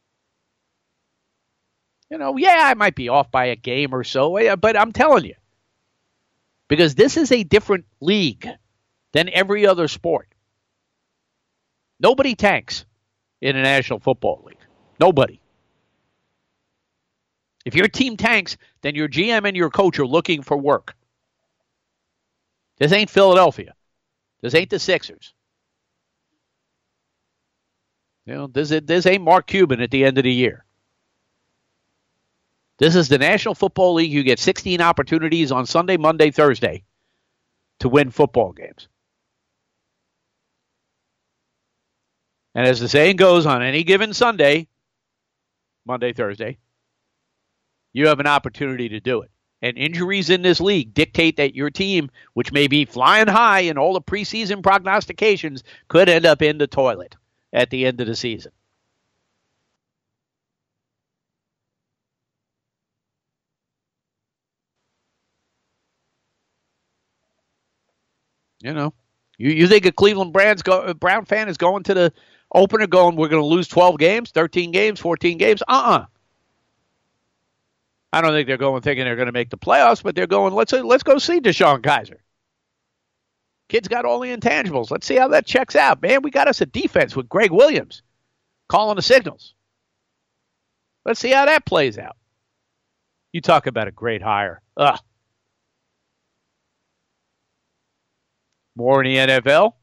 You know, yeah, I might be off by a game or so, but I'm telling you. Because this is a different league than every other sport. Nobody tanks in a National Football League. Nobody. If your team tanks, then your G M and your coach are looking for work. This ain't Philadelphia. This ain't the Sixers. You know, this, this ain't Mark Cuban at the end of the year. This is the National Football League. You get sixteen opportunities on Sunday, Monday, Thursday to win football games. And as the saying goes, on any given Sunday, Monday, Thursday, you have an opportunity to do it. And injuries in this league dictate that your team, which may be flying high in all the preseason prognostications, could end up in the toilet at the end of the season. You know, you, you think a Cleveland Browns go, a Brown fan is going to the opener going, we're going to lose twelve games, thirteen games, fourteen games? Uh-uh. I don't think they're going thinking they're going to make the playoffs, but they're going, let's let's go see Deshaun Kaiser. Kid's got all the intangibles. Let's see how that checks out. Man, we got us a defense with Greg Williams calling the signals. Let's see how that plays out. You talk about a great hire. Ugh. More in the N F L.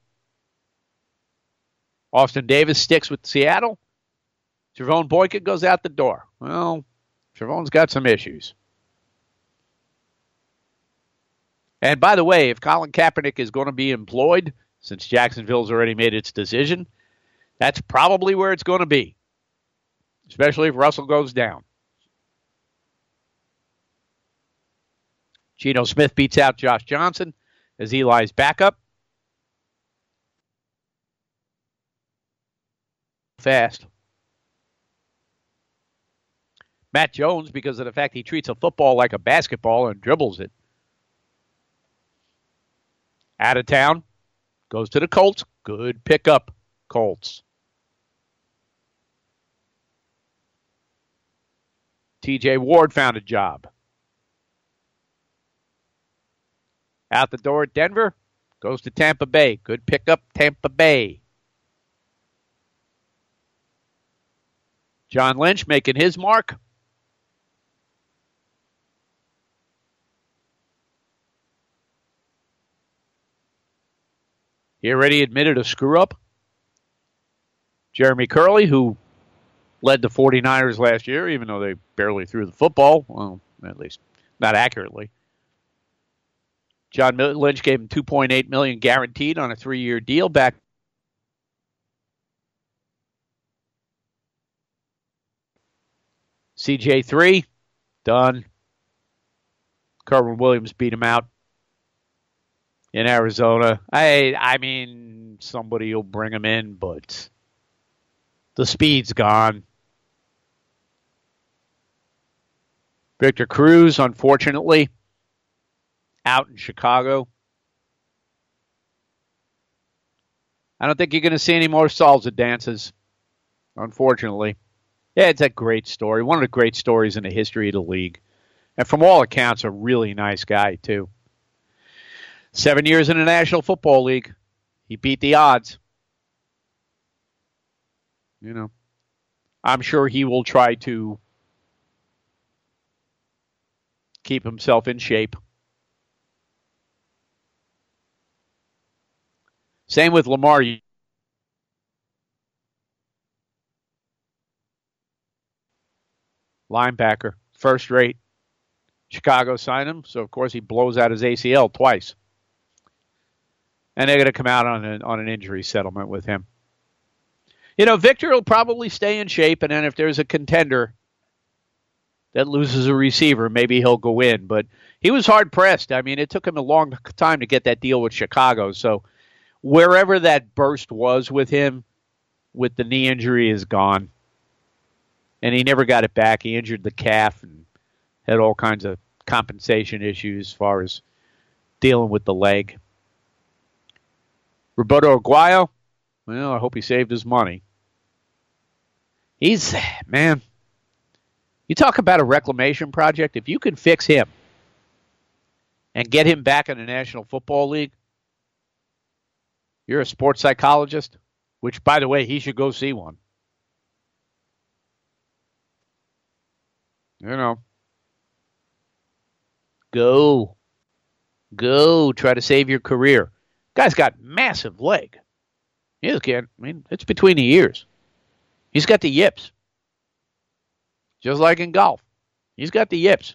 Austin Davis sticks with Seattle. Trevone Boykin goes out the door. Well, Trevone's got some issues. And by the way, if Colin Kaepernick is going to be employed, since Jacksonville's already made its decision, that's probably where it's going to be, especially if Russell goes down. Geno Smith beats out Josh Johnson as Eli's backup. Fast. Matt Jones, because of the fact he treats a football like a basketball and dribbles it. Out of town. Goes to the Colts. Good pickup, Colts. T J Ward found a job. Out the door at Denver. Goes to Tampa Bay. Good pickup, Tampa Bay. John Lynch making his mark. He already admitted a screw-up. Jeremy Curley, who led the 49ers last year, even though they barely threw the football. Well, at least not accurately. John Lynch gave him two point eight million dollars guaranteed on a three-year deal back. C J three, done. Kerwin Williams beat him out in Arizona. I I mean, somebody will bring him in, but the speed's gone. Victor Cruz, unfortunately, out in Chicago. I don't think you're going to see any more salsa dances, unfortunately. Yeah, it's a great story. One of the great stories in the history of the league. And from all accounts, a really nice guy, too. Seven years in the National Football League. He beat the odds. You know, I'm sure he will try to keep himself in shape. Same with Lamar. Linebacker, first rate. Chicago signed him, so of course he blows out his A C L twice. And they're going to come out on an, on an injury settlement with him. You know, Victor will probably stay in shape, and then if there's a contender that loses a receiver, maybe he'll go in. But he was hard-pressed. I mean, it took him a long time to get that deal with Chicago. So wherever that burst was with him, with the knee injury, is gone. And he never got it back. He injured the calf and had all kinds of compensation issues as far as dealing with the leg. Roberto Aguayo, well, I hope he saved his money. He's, man, you talk about a reclamation project. If you can fix him and get him back in the National Football League, you're a sports psychologist, which, by the way, he should go see one. You know, go, go try to save your career. Guy's got massive leg. He can't. I mean, it's between the ears. He's got the yips. Just like in golf. He's got the yips.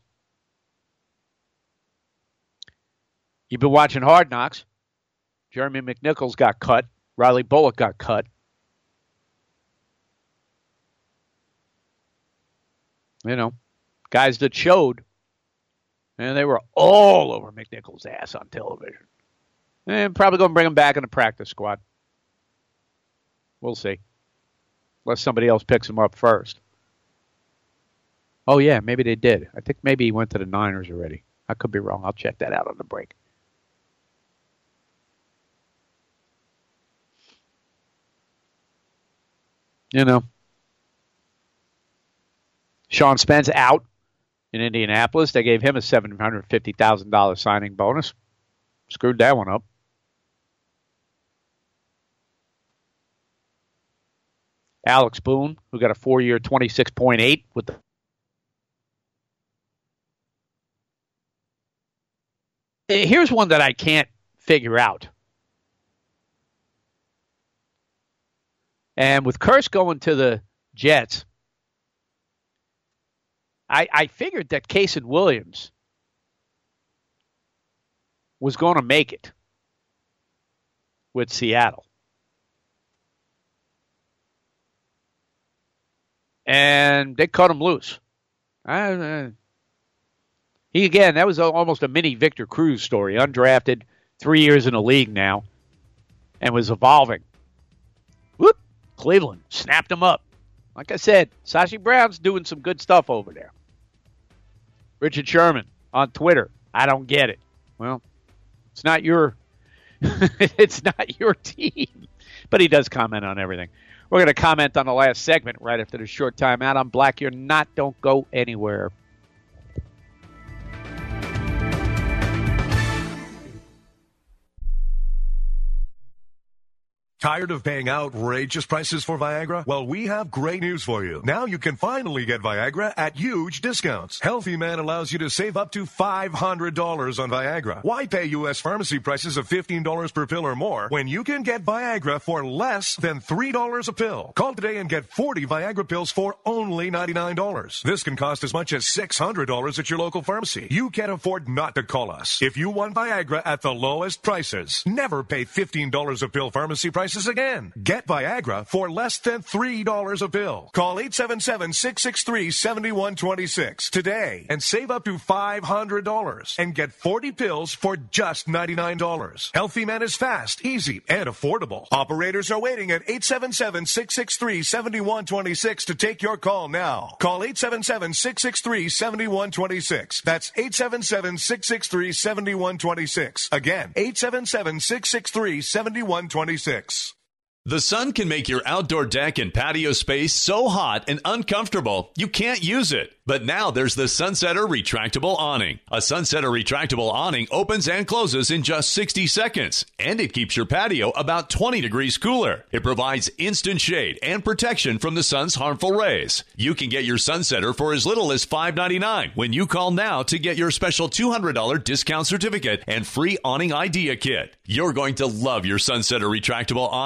You've been watching Hard Knocks. Jeremy McNichols got cut. Riley Bullock got cut. You know, guys that showed, and they were all over McNichols' ass on television. And probably going to bring him back in the practice squad. We'll see. Unless somebody else picks him up first. Oh, yeah, maybe they did. I think maybe he went to the Niners already. I could be wrong. I'll check that out on the break. You know. Sean Spence out in Indianapolis. They gave him a seven hundred fifty thousand dollars signing bonus. Screwed that one up. Alex Boone, who got a four-year twenty-six point eight with the Here's one that I can't figure out. And with Kearse going to the Jets, I, I figured that Kason Williams was going to make it with Seattle. And they cut him loose. I, uh, he, again, that was almost a mini Victor Cruz story. Undrafted, three years in the league now, and was evolving. Whoop! Cleveland snapped him up. Like I said, Sashi Brown's doing some good stuff over there. Richard Sherman on Twitter. I don't get it. Well, it's not your it's not your team. But he does comment on everything. We're going to comment on the last segment right after the short timeout. I'm Black. You're not. Don't go anywhere. Tired of paying outrageous prices for Viagra? Well, we have great news for you. Now you can finally get Viagra at huge discounts. Healthy Man allows you to save up to five hundred dollars on Viagra. Why pay U S pharmacy prices of fifteen dollars per pill or more when you can get Viagra for less than three dollars a pill? Call today and get forty Viagra pills for only ninety-nine dollars. This can cost as much as six hundred dollars at your local pharmacy. You can't afford not to call us. If you want Viagra at the lowest prices, never pay fifteen dollars a pill pharmacy prices again. Get Viagra for less than three dollars a pill. Call eight seven seven, six six three, seven one two six today and save up to five hundred dollars and get forty pills for just ninety-nine dollars. Healthy Man is fast, easy, and affordable. Operators are waiting at eight seven seven, six six three, seven one two six to take your call now. Call eight seven seven, six six three, seven one two six. That's eight seven seven, six six three, seven one two six. Again, eight seven seven, six six three, seven one two six. The sun can make your outdoor deck and patio space so hot and uncomfortable you can't use it. But now there's the Sunsetter Retractable Awning. A Sunsetter Retractable Awning opens and closes in just sixty seconds, and it keeps your patio about twenty degrees cooler. It provides instant shade and protection from the sun's harmful rays. You can get your Sunsetter for as little as five ninety-nine when you call now to get your special two hundred dollars discount certificate and free awning idea kit. You're going to love your Sunsetter Retractable Awning.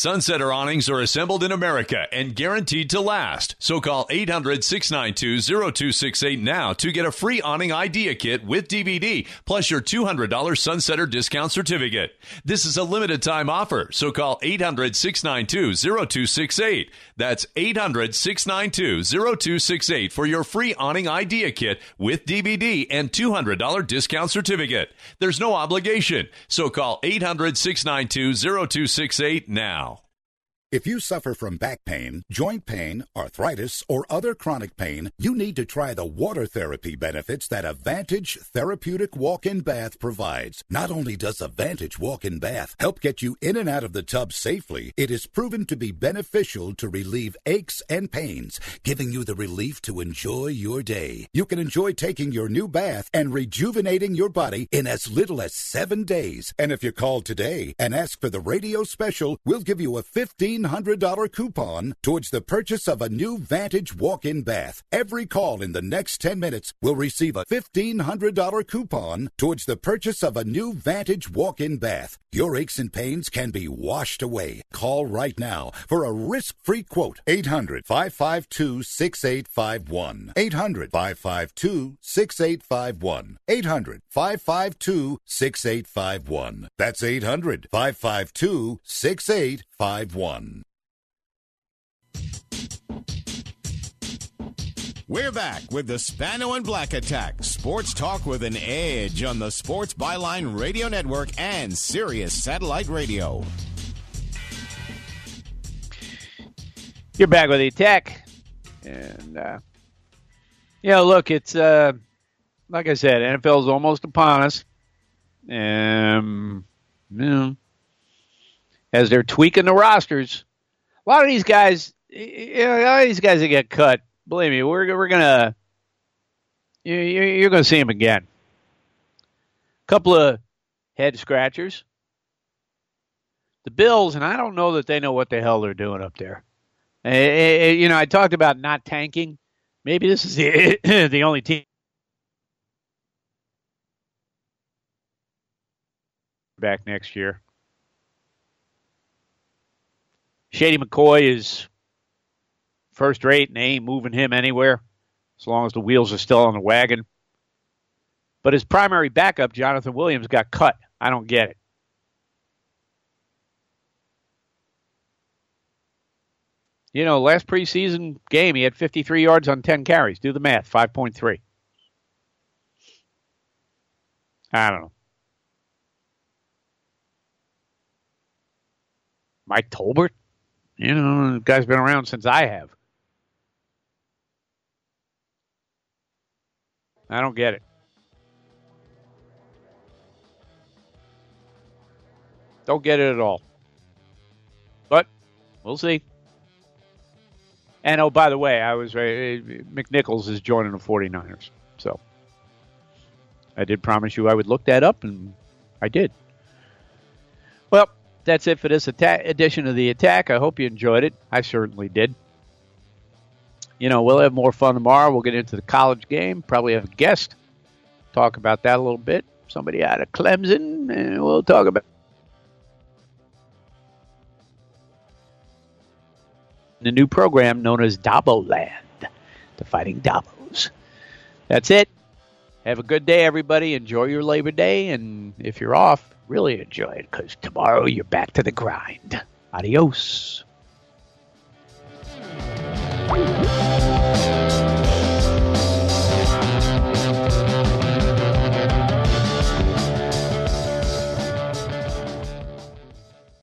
Sunsetter awnings are assembled in America and guaranteed to last. So call eight hundred, six nine two, zero two six eight now to get a free awning idea kit with D V D, plus your two hundred dollars Sunsetter discount certificate. This is a limited time offer, so call eight hundred, six nine two, zero two six eight. That's eight hundred, six nine two, zero two six eight for your free awning idea kit with D V D and two hundred dollars discount certificate. There's no obligation, so call eight hundred, six nine two, zero two six eight now. If you suffer from back pain, joint pain, arthritis, or other chronic pain, you need to try the water therapy benefits that Advantage Therapeutic Walk-In Bath provides. Not only does Advantage Walk-In Bath help get you in and out of the tub safely, it is proven to be beneficial to relieve aches and pains, giving you the relief to enjoy your day. You can enjoy taking your new bath and rejuvenating your body in as little as seven days. And if you call today and ask for the radio special, we'll give you a fifteen hundred dollars coupon towards the purchase of a new Vantage walk-in bath. Every call in the next ten minutes will receive a fifteen hundred dollars coupon towards the purchase of a new Vantage walk-in bath. Your aches and pains can be washed away. Call right now for a risk-free quote. eight hundred, five five two, six eight five one. eight hundred, five five two, six eight five one. eight hundred, five five two, six eight five one. That's eight hundred, five five two, six eight five one. We're back with the Spano and Black Attack, sports talk with an edge on the Sports Byline Radio Network and Sirius Satellite Radio. You're back with the attack. And, uh, you know, look, it's, uh, like I said, N F L's almost upon us. Um, you know, as they're tweaking the rosters. A lot of these guys, you know, a lot of these guys that get cut, believe me, we're we're gonna you you're gonna see them again. A couple of head scratchers. The Bills, and I don't know that they know what the hell they're doing up there. Uh, you know, I talked about not tanking. Maybe this is the the only team back next year. Shady McCoy is first rate, and they ain't moving him anywhere as long as the wheels are still on the wagon. But his primary backup, Jonathan Williams, got cut. I don't get it. You know, last preseason game, he had fifty-three yards on ten carries. Do the math, five point three. I don't know. Mike Tolbert? You know, the guy's been around since I have. I don't get it. Don't get it at all. But we'll see. And, oh, by the way, I was uh, McNichols is joining the 49ers. So I did promise you I would look that up, and I did. Well, that's it for this attack, edition of The Attack. I hope you enjoyed it. I certainly did. You know, we'll have more fun tomorrow. We'll get into the college game. Probably have a guest. Talk about that a little bit. Somebody out of Clemson, and we'll talk about the new program known as Dabo Land, the Fighting Dabos. That's it. Have a good day, everybody. Enjoy your Labor Day, and if you're off, really enjoy it, because tomorrow you're back to the grind. Adios.